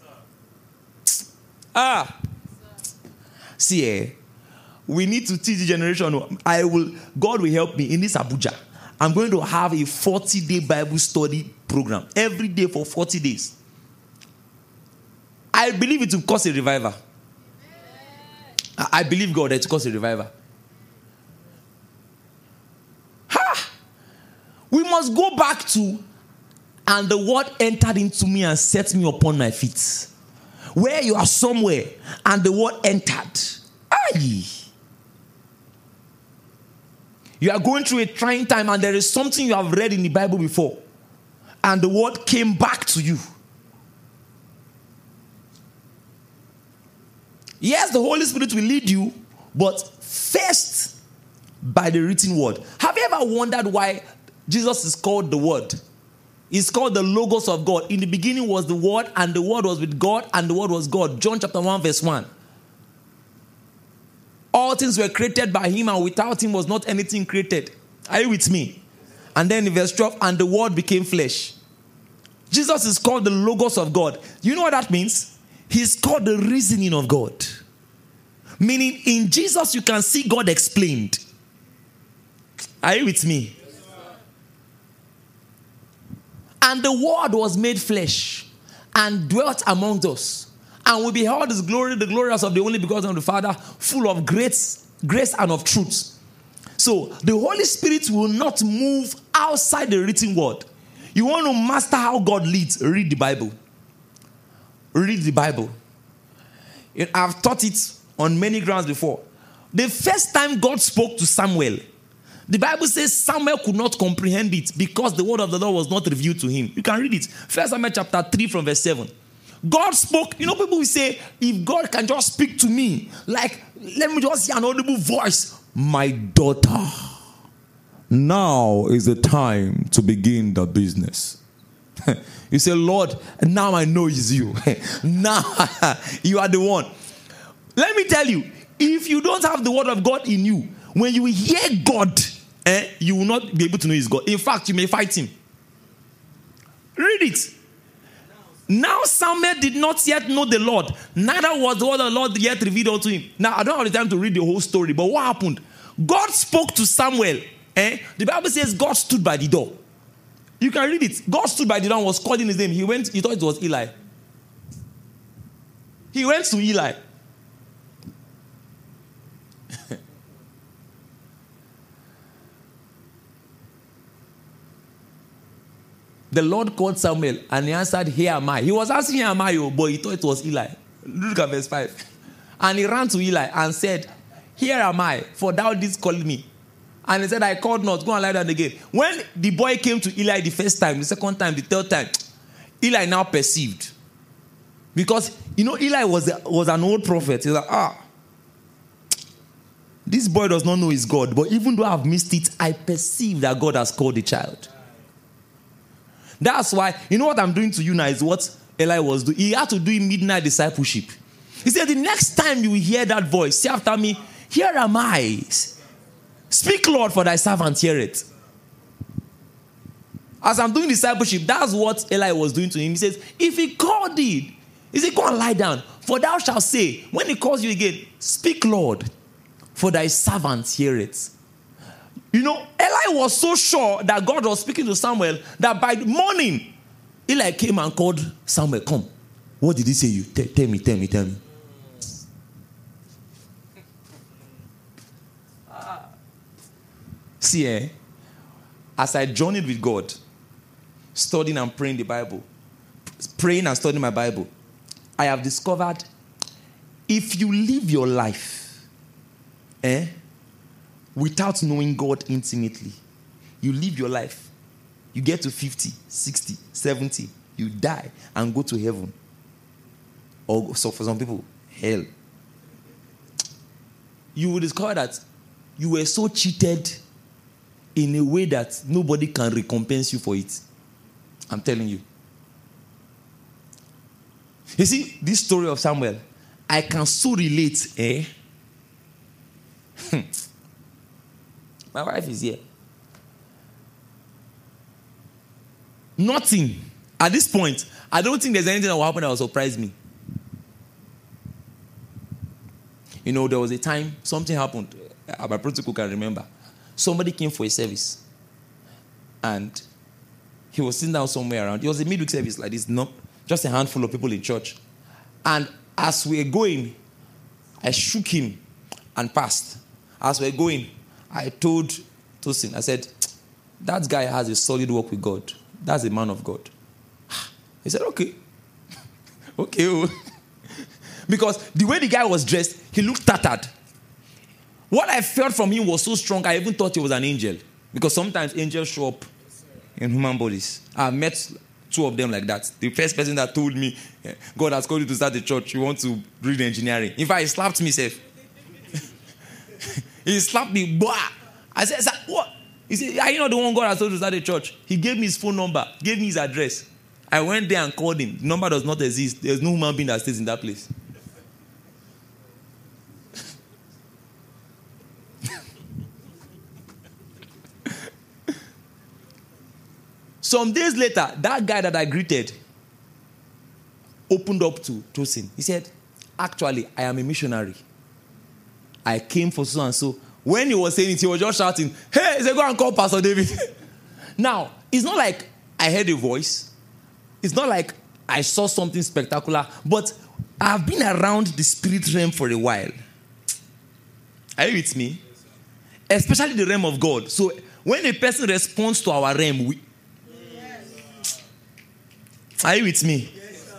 See, we need to teach the generation. God will help me in this Abuja. I'm going to have a 40-day Bible study program every day for 40 days. I believe it will cause a revival. I believe God that it will cause a revival. We must go back to, and the word entered into me and set me upon my feet. Where you are somewhere and the word entered. Aye. You are going through a trying time and there is something you have read in the Bible before. And the word came back to you. Yes, the Holy Spirit will lead you, but first by the written word. Have you ever wondered why Jesus is called the Word? He's called the Logos of God. In the beginning was the Word, and the Word was with God, and the Word was God. John chapter 1 verse 1. All things were created by him, and without him was not anything created. Are you with me? And then in verse 12, and the Word became flesh. Jesus is called the Logos of God. You know what that means? He's called the reasoning of God. Meaning in Jesus you can see God explained. Are you with me? And the Word was made flesh and dwelt among us. And we beheld his glory, the glorious of the only begotten of the Father, full of grace and of truth. So the Holy Spirit will not move outside the written word. You want to master how God leads, read the Bible. Read the Bible. I've taught it on many grounds before. The first time God spoke to Samuel, the Bible says Samuel could not comprehend it because the word of the Lord was not revealed to him. You can read it. 1 Samuel chapter 3 from verse 7. God spoke. You know, people will say, if God can just speak to me, like, let me just hear an audible voice. My daughter, now is the time to begin the business. You say, Lord, now I know it's you. Now you are the one. Let me tell you, if you don't have the word of God in you, when you hear God, you will not be able to know he's God. In fact, you may fight him. Read it. Now Samuel did not yet know the Lord. Neither was the word of the Lord yet revealed unto him. Now, I don't have the time to read the whole story, but what happened? God spoke to Samuel. The Bible says God stood by the door. You can read it. God stood by the door and was calling his name. He thought it was Eli. He went to Eli. The Lord called Samuel and he answered, "Here am I." He was asking, "Here am I," but he thought it was Eli. Look at verse 5. And he ran to Eli and said, "Here am I, for thou didst call me." And he said, "I called not, go and lie down again." When the boy came to Eli the first time, the second time, the third time, Eli now perceived. Because, Eli was an old prophet. He's like, this boy does not know his God. But even though I've missed it, I perceive that God has called the child. That's why, what I'm doing to you now is what Eli was doing. He had to do midnight discipleship. He said, the next time you will hear that voice, say after me, "Here am I. Speak, Lord, for thy servant heareth." As I'm doing discipleship, that's what Eli was doing to him. He says, if he called thee, he said, "Go and lie down. For thou shalt say, when he calls you again, speak, Lord, for thy servant heareth." Eli was so sure that God was speaking to Samuel that by the morning, Eli came and called Samuel. "Come. What did he say you? Tell me. See, as I journeyed with God, studying and praying the Bible, praying and studying my Bible, I have discovered if you live your life, without knowing God intimately, you live your life, you get to 50, 60, 70, you die and go to heaven. Or so for some people, hell. You will discover that you were so cheated in a way that nobody can recompense you for it. I'm telling you. You see, this story of Samuel, I can so relate, My wife is here. Nothing. At this point, I don't think there's anything that will happen that will surprise me. There was a time something happened. My protocol can remember. Somebody came for a service. And he was sitting down somewhere around. It was a midweek service like this, not just a handful of people in church. And as we were going, I shook him and passed. As we were going, I told Tosin, I said, "That guy has a solid walk with God. That's a man of God." He said, "Okay." Okay. Because the way the guy was dressed, he looked tattered. What I felt from him was so strong, I even thought he was an angel. Because sometimes angels show up in human bodies. I met 2 of them like that. The first person that told me, "God has called you to start a church. You want to read engineering." In fact, he slapped me, safe. He slapped me. Bah! I said, "What?" He said, "Are you not the one God has told you to start a church?" He gave me his phone number, gave me his address. I went there and called him. The number does not exist. There's no human being that stays in that place. Some days later, that guy that I greeted opened up to Tosin. He said, "Actually, I am a missionary. I came for so and so." When he was saying it, he was just shouting, "Hey," he said, "Go and call Pastor David." Now, it's not like I heard a voice. It's not like I saw something spectacular. But I've been around the spirit realm for a while. Are you with me? Especially the realm of God. So when a person responds to our realm, are you with me?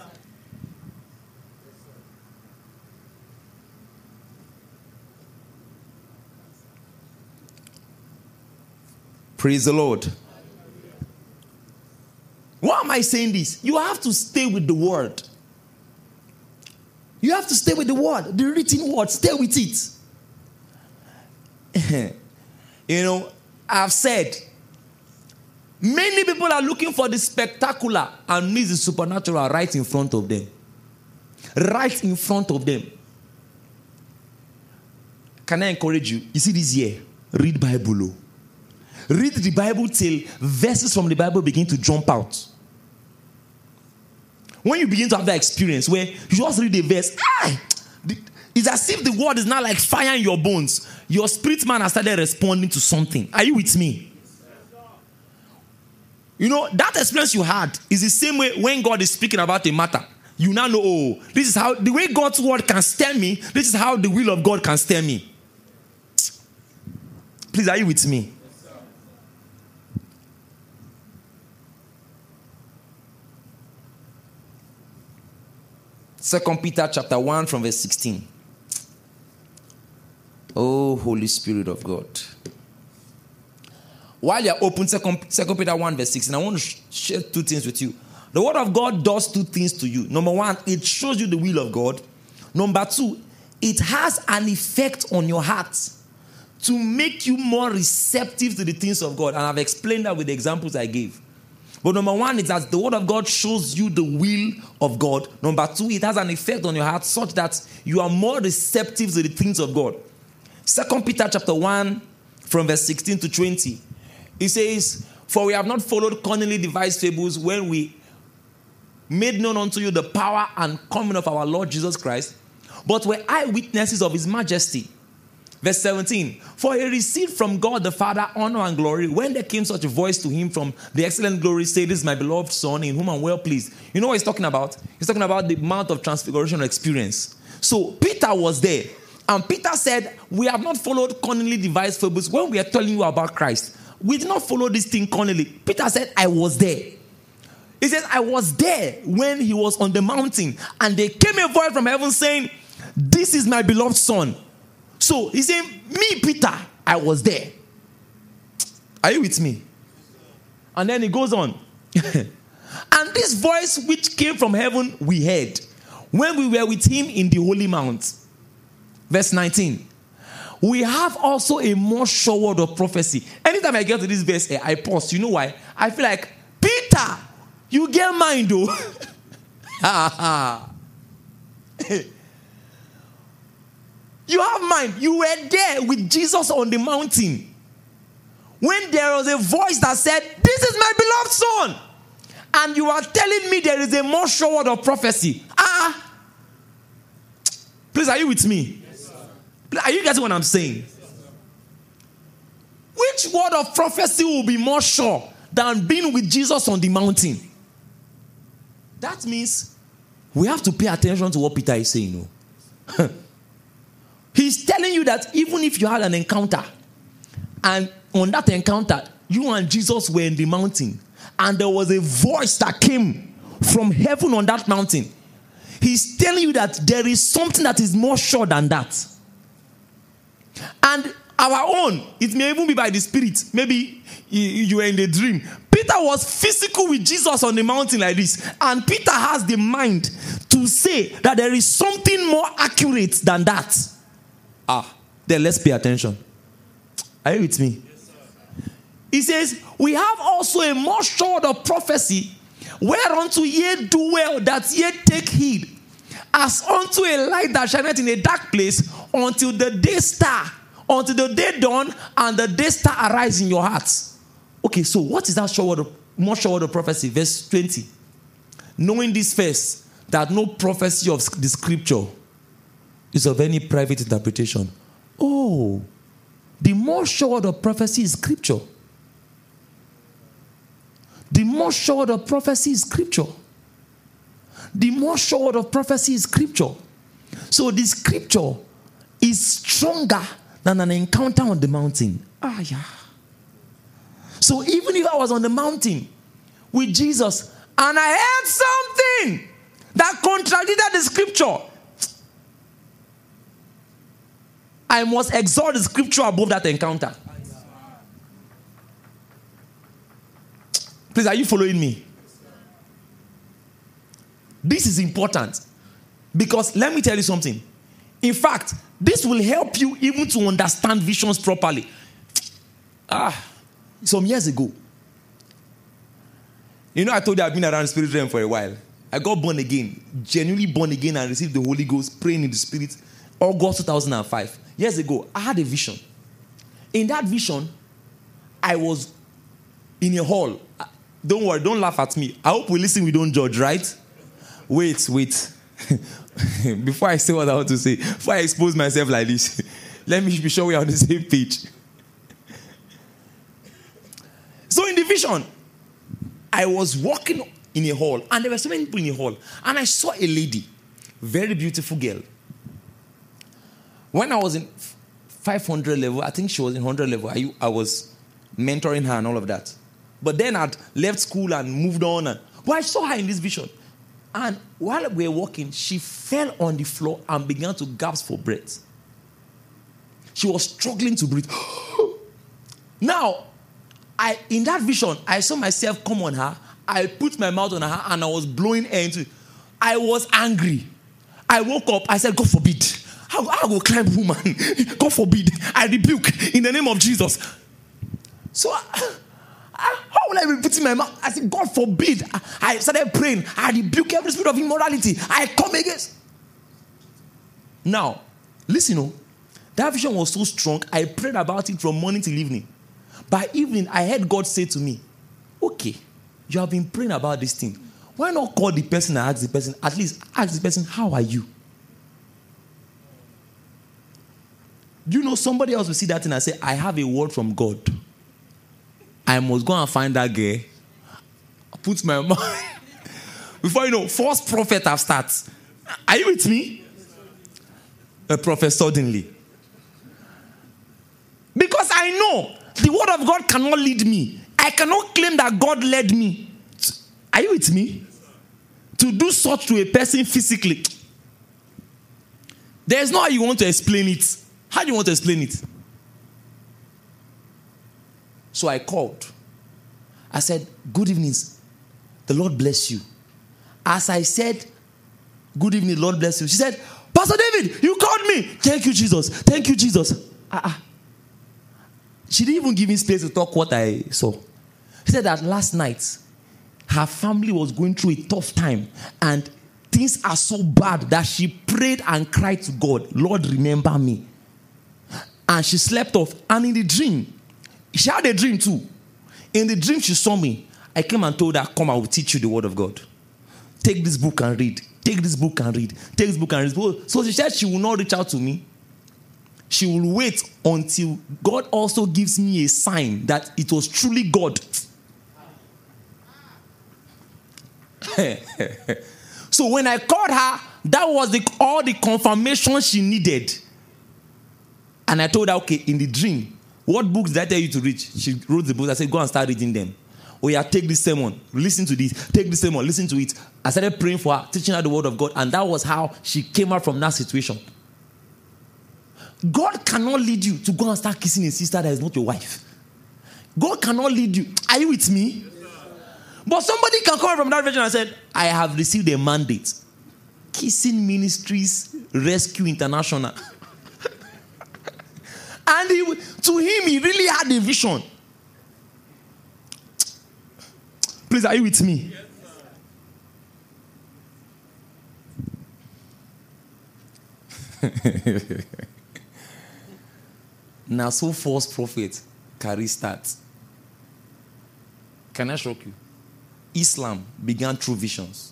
Praise the Lord. Why am I saying this? You have to stay with the word. You have to stay with the word, the written word. Stay with it. I've said, many people are looking for the spectacular and miss the supernatural right in front of them. Right in front of them. Can I encourage you? You see this year, read Bible. Read the Bible till verses from the Bible begin to jump out. When you begin to have that experience where you just read a verse, it's as if the word is now like fire in your bones. Your spirit man has started responding to something. Are you with me? You know, that experience you had is the same way when God is speaking about a matter. You now know, oh, this is how, the way God's word can stir me, this is how the will of God can stir me. Please, are you with me? Second Peter chapter 1 from verse 16. Oh, Holy Spirit of God. While you're open, Second Peter 1 verse 16, I want to share two things with you. The word of God does two things to you. Number one, it shows you the will of God. Number two, it has an effect on your heart to make you more receptive to the things of God. And I've explained that with the examples I gave. But number one is that the word of God shows you the will of God. Number two, it has an effect on your heart such that you are more receptive to the things of God. 2 Peter chapter 1 from verse 16 to 20. It says, for we have not followed cunningly devised fables when we made known unto you the power and coming of our Lord Jesus Christ, but were eyewitnesses of his majesty. Verse 17, for he received from God the Father honor and glory when there came such a voice to him from the excellent glory, say, this is my beloved Son in whom I'm well pleased. You know what he's talking about? He's talking about the Mount of Transfiguration experience. So Peter was there, and Peter said, we have not followed cunningly devised fables when we are telling you about Christ. We did not follow this thing cunningly. Peter said, I was there. He says, I was there when he was on the mountain, and there came a voice from heaven saying, this is my beloved Son. So he's saying, me, Peter, I was there. Are you with me? And then he goes on. And this voice which came from heaven we heard when we were with him in the holy mount. Verse 19. We have also a more sure word of prophecy. Anytime I get to this verse, I pause. You know why? I feel like, Peter, you get mine though. You have mine. You were there with Jesus on the mountain when there was a voice that said, this is my beloved Son. And you are telling me there is a more sure word of prophecy. Please, are you with me? Yes, sir. Are you getting what I'm saying? Yes, which word of prophecy will be more sure than being with Jesus on the mountain? That means we have to pay attention to what Peter is saying. No? He's telling you that even if you had an encounter, and on that encounter, you and Jesus were in the mountain, and there was a voice that came from heaven on that mountain, he's telling you that there is something that is more sure than that. And our own, it may even be by the Spirit. Maybe you were in the dream. Peter was physical with Jesus on the mountain like this, and Peter has the mind to say that there is something more accurate than that. Then let's pay attention. Are you with me? Yes, sir. He says, we have also a more sure word of prophecy, whereunto ye do well that ye take heed, as unto a light that shineth in a dark place, until the day dawn, and the day star arise in your hearts. Okay, so what is that more sure word of prophecy? Verse 20. Knowing this first, that no prophecy of the scripture is of any private interpretation. Oh, the more sure word of prophecy is scripture. The more sure word of prophecy is scripture. The more sure word of prophecy is scripture. So the scripture is stronger than an encounter on the mountain. So even if I was on the mountain with Jesus and I heard something that contradicted the scripture, I must exalt the scripture above that encounter. Please, are you following me? This is important because let me tell you something. In fact, this will help you even to understand visions properly. Some years ago, I told you I've been around the spirit realm for a while. I got born again, genuinely born again, and received the Holy Ghost, praying in the spirit, August 2005. Years ago, I had a vision. In that vision, I was in a hall. Don't worry, don't laugh at me. I hope we listen, we don't judge, right? Wait. Before I say what I want to say, before I expose myself like this, let me be sure we are on the same page. So in the vision, I was walking in a hall, and there were so many people in the hall, and I saw a lady, very beautiful girl. When I was in 500 level, I think she was in 100 level, I was mentoring her and all of that. But then I'd left school and moved on. But I saw her in this vision. And while we were walking, she fell on the floor and began to gasp for breath. She was struggling to breathe. Now, in that vision, I saw myself come on her. I put my mouth on her and I was blowing air into it. I was angry. I woke up. I said, God forbid. I will climb woman. God forbid. I rebuke in the name of Jesus. So, how will I be putting my mouth? I said, God forbid. I started praying. I rebuke every spirit of immorality. I come against. Now, listen, that vision was so strong. I prayed about it from morning till evening. By evening, I heard God say to me, okay, you have been praying about this thing. Why not call the person and ask the person, at least ask the person, how are you? Do you know somebody else will see that thing and say, I have a word from God. I must go and find that girl. Put my mouth. Before you know, false prophet have started. Are you with me? A prophet suddenly. Because I know the word of God cannot lead me. I cannot claim that God led me. Are you with me? To do such to a person physically. There's no how you want to explain it. How do you want to explain it? So I called. I said, good evening. The Lord bless you. As I said, good evening, Lord bless you. She said, Pastor David, you called me. Thank you, Jesus. Thank you, Jesus. She didn't even give me space to talk what I saw. She said that last night, her family was going through a tough time and things are so bad that she prayed and cried to God, Lord, remember me. And she slept off. And in the dream, she had a dream too. In the dream, she saw me. I came and told her, come, I will teach you the word of God. Take this book and read. Take this book and read. Take this book and read. So she said she will not reach out to me. She will wait until God also gives me a sign that it was truly God. So when I called her, that was all the confirmation she needed. And I told her, okay, in the dream, what books did I tell you to read? She wrote the books. I said, go and start reading them. Oh yeah, take this sermon, listen to this. Take this sermon, listen to it. I started praying for her, teaching her the word of God. And that was how she came out from that situation. God cannot lead you to go and start kissing a sister that is not your wife. God cannot lead you. Are you with me? Yes, but somebody can come from that vision and said, I have received a mandate. Kissing Ministries Rescue International. And to him, he really had a vision. Please, are you with me? Yes, sir. Now, so false prophet carry stats. Can I shock you? Islam began through visions.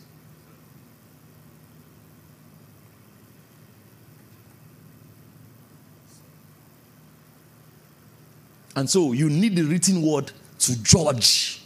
And so you need the written word to judge.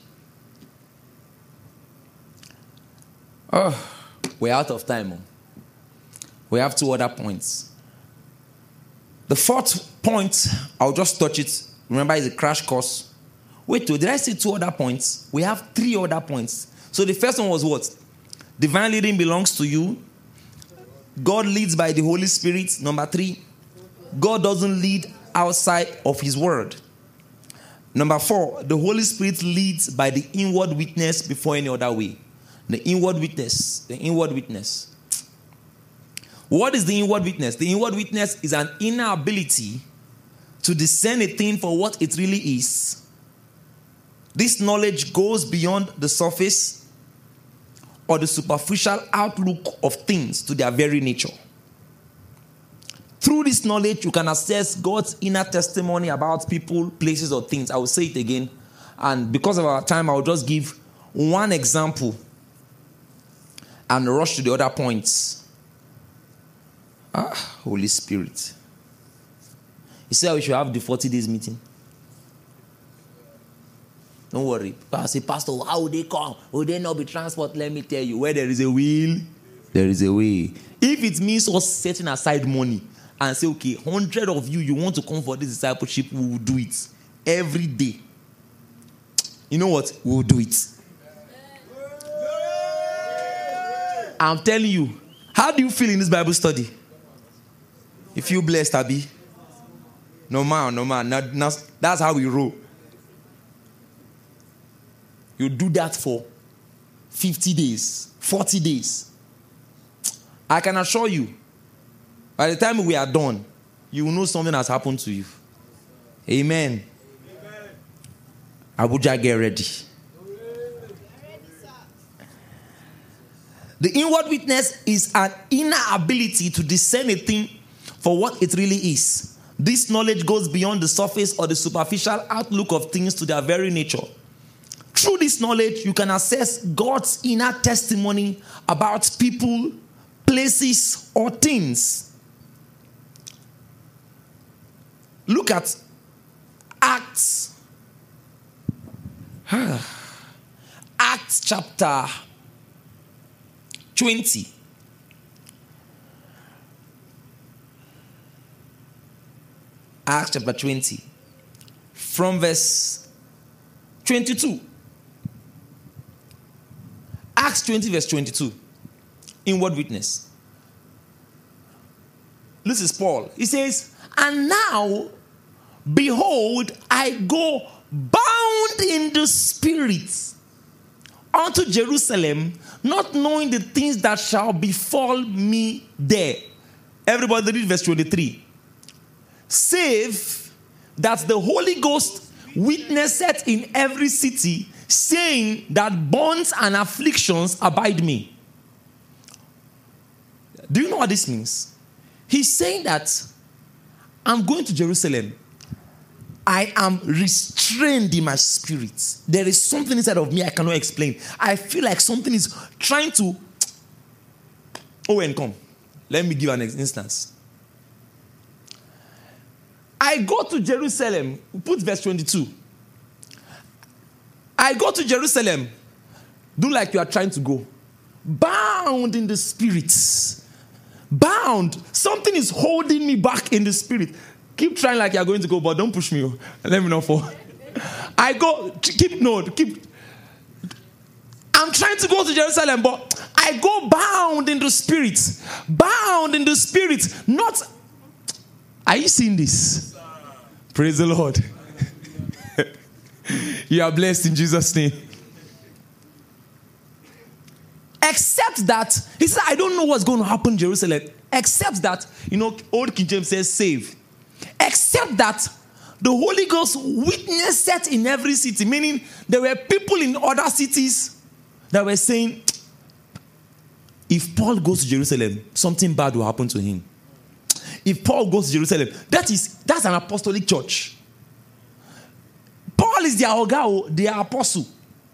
We're out of time. We have 2 other points. The 4th point, I'll just touch it. Remember, it's a crash course. Wait, did I say 2 other points? We have 3 other points. So the first one was what? Divine leading belongs to you. God leads by the Holy Spirit. Number 3, God doesn't lead outside of his word. Number 4, the Holy Spirit leads by the inward witness before any other way. The inward witness. The inward witness. What is the inward witness? The inward witness is an inner ability to discern a thing for what it really is. This knowledge goes beyond the surface or the superficial outlook of things to their very nature. Through this knowledge, you can assess God's inner testimony about people, places, or things. I will say it again. And because of our time, I will just give one example and rush to the other points. Holy Spirit. You say we should have the 40 days meeting. Don't worry. I say, Pastor, how would they come? Would they not be transport? Let me tell you, where there is a will, there is a way. If it means us setting aside money and say, okay, 100 of you want to come for this discipleship, we will do it every day. You know what? We will do it. I'm telling you. How do you feel in this Bible study? You feel blessed, Abi? No man. That's how we roll. You do that for 50 days, 40 days. I can assure you, by the time we are done, you will know something has happened to you. Amen. Abuja, get ready. The inward witness is an inner ability to discern a thing for what it really is. This knowledge goes beyond the surface or the superficial outlook of things to their very nature. Through this knowledge, you can assess God's inner testimony about people, places, or things. Look at Acts. Acts chapter 20. Acts chapter 20. From verse 22. Acts 20 verse 22. Inward witness. This is Paul. He says, and now, behold, I go bound in the Spirit unto Jerusalem, not knowing the things that shall befall me there. Everybody read verse 23. Save that the Holy Ghost witnesseth in every city, saying that bonds and afflictions abide me. Do you know what this means? He's saying that I'm going to Jerusalem. I am restrained in my spirit. There is something inside of me I cannot explain. I feel like something is trying to... Oh, and come. Let me give an instance. I go to Jerusalem. Put verse 22. I go to Jerusalem. Do like you are trying to go. Bound in the spirit. Bound. Something is holding me back in the spirit. Keep trying like you're going to go, but don't push me. Let me know for. I go, I'm trying to go to Jerusalem, but I go bound in the spirit. Bound in the spirit. Not. Are you seeing this? Praise the Lord. You are blessed in Jesus' name. Except that, he said, I don't know what's going to happen in Jerusalem. Except that, Old King James says save. Except that the Holy Ghost witnessed it in every city. Meaning, there were people in other cities that were saying, if Paul goes to Jerusalem, something bad will happen to him. If Paul goes to Jerusalem, that's an apostolic church. Paul is their ogao, their apostle.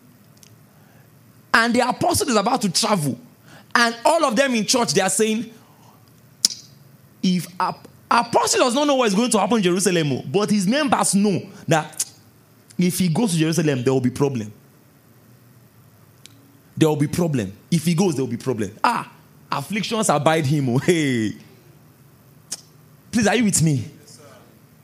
And the apostle is about to travel. And all of them in church, they are saying, if apostle does not know what is going to happen in Jerusalem, but his members know that if he goes to Jerusalem, there will be problem. There will be problem. If he goes, there will be problem. Afflictions abide him. Hey. Please, are you with me? Yes, sir.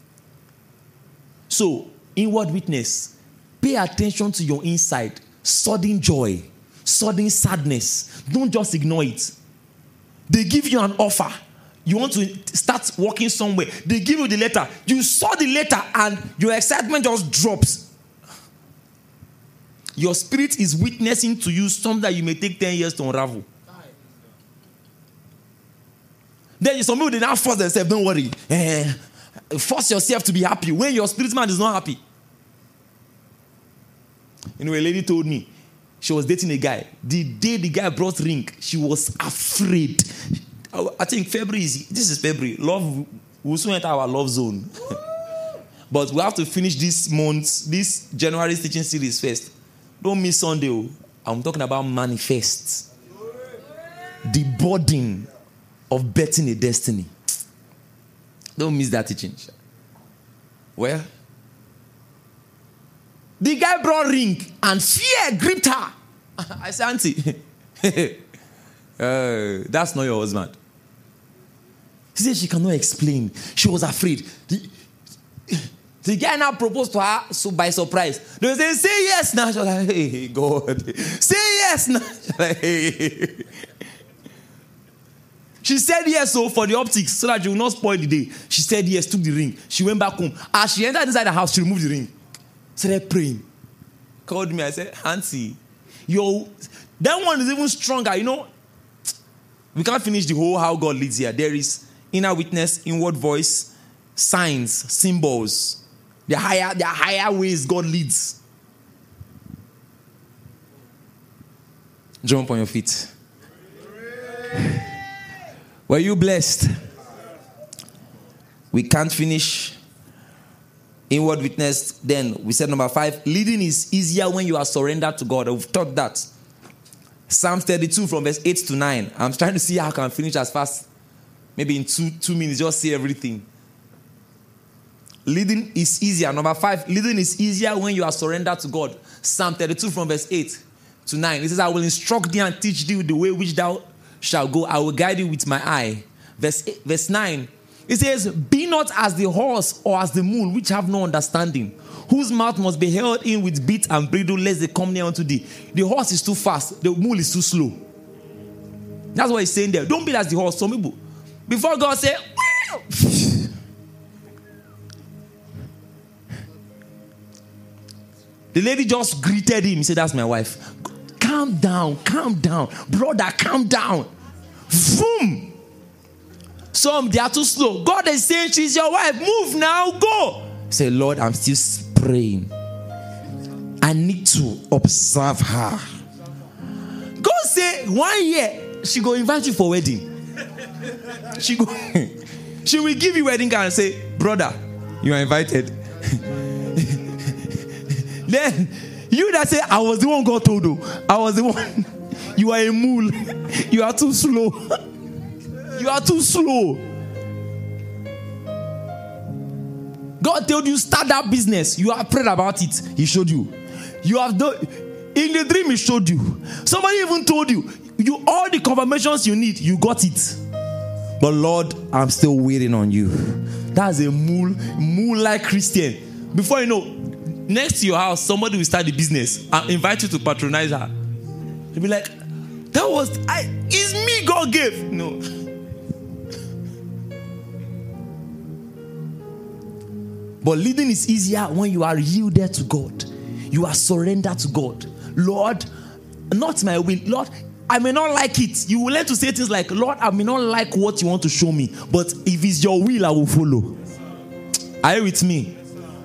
So, inward witness. Pay attention to your inside. Sudden joy. Sudden sadness. Don't just ignore it. They give you an offer. You want to start working somewhere. They give you the letter. You saw the letter and your excitement just drops. Your spirit is witnessing to you something that you may take 10 years to unravel. Then some people, they now force themselves, don't worry. Force yourself to be happy when your spirit man is not happy. A lady told me she was dating a guy. The day the guy brought ring, she was afraid. I think this is February. Love will soon enter our love zone. But we have to finish this January's teaching series first. Don't miss Sunday. I'm talking about manifest. The burden of betting a destiny. Don't miss that teaching. Well, The guy brought ring and fear gripped her. I said, auntie, that's not your husband. She said she cannot explain. She was afraid. The guy now proposed to her by surprise. They say, say yes now. She was like, hey, God. Say yes now. She was like, hey. She said yes for the optics so that she will not spoil the day. She said yes, took the ring. She went back home. As she entered inside the house, she removed the ring. Started praying. Called me. I said, auntie, that one is even stronger. You know, we can't finish the whole how God leads here. There is inner witness, inward voice, signs, symbols. There are higher ways God leads. Jump on your feet. Were you blessed? We can't finish inward witness. Then we said number 5, leading is easier when you are surrendered to God. We've taught that. Psalm 32 from verse 8 to 9. I'm trying to see how I can finish as fast. Maybe in two minutes, just say everything. Leading is easier. Number 5, leading is easier when you are surrendered to God. Psalm 32 from verse 8 to 9. It says, I will instruct thee and teach thee the way which thou shalt go. I will guide you with my eye. Verse 9. It says, be not as the horse or as the mule, which have no understanding, whose mouth must be held in with bit and bridle, lest they come near unto thee. The horse is too fast. The mule is too slow. That's what he's saying there. Don't be as the horse. Some people, before God say, the lady just greeted him. He said, that's my wife. Calm down. Brother, calm down. Boom. Some, they are too slow. God is saying, she's your wife. Move now, go. Say, Lord, I'm still praying. I need to observe her. God say, 1 year, she go invite you for wedding. She will give you wedding card and say, brother, you are invited. Then, you that say, I was the one God told you. I was the one. You are a mule. You are too slow. You are too slow. God told you, start that business. You have prayed about it. He showed you. You have done. In the dream, he showed you. Somebody even told you, all the confirmations you need, you got it. But Lord, I'm still waiting on you. That's a mule-like Christian. Before you know, next to your house, somebody will start the business and invite you to patronize her. You'll be like, it's me God gave. No. But leading is easier when you are yielded to God. You are surrendered to God. Lord, not my will. Lord, I may not like it. You will learn to say things like, Lord, I may not like what you want to show me, but if it's your will, I will follow. Are you with me?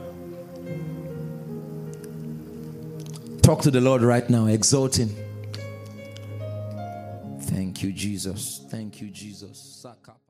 Talk to the Lord right now, exalt him. Thank you, Jesus. Thank you, Jesus.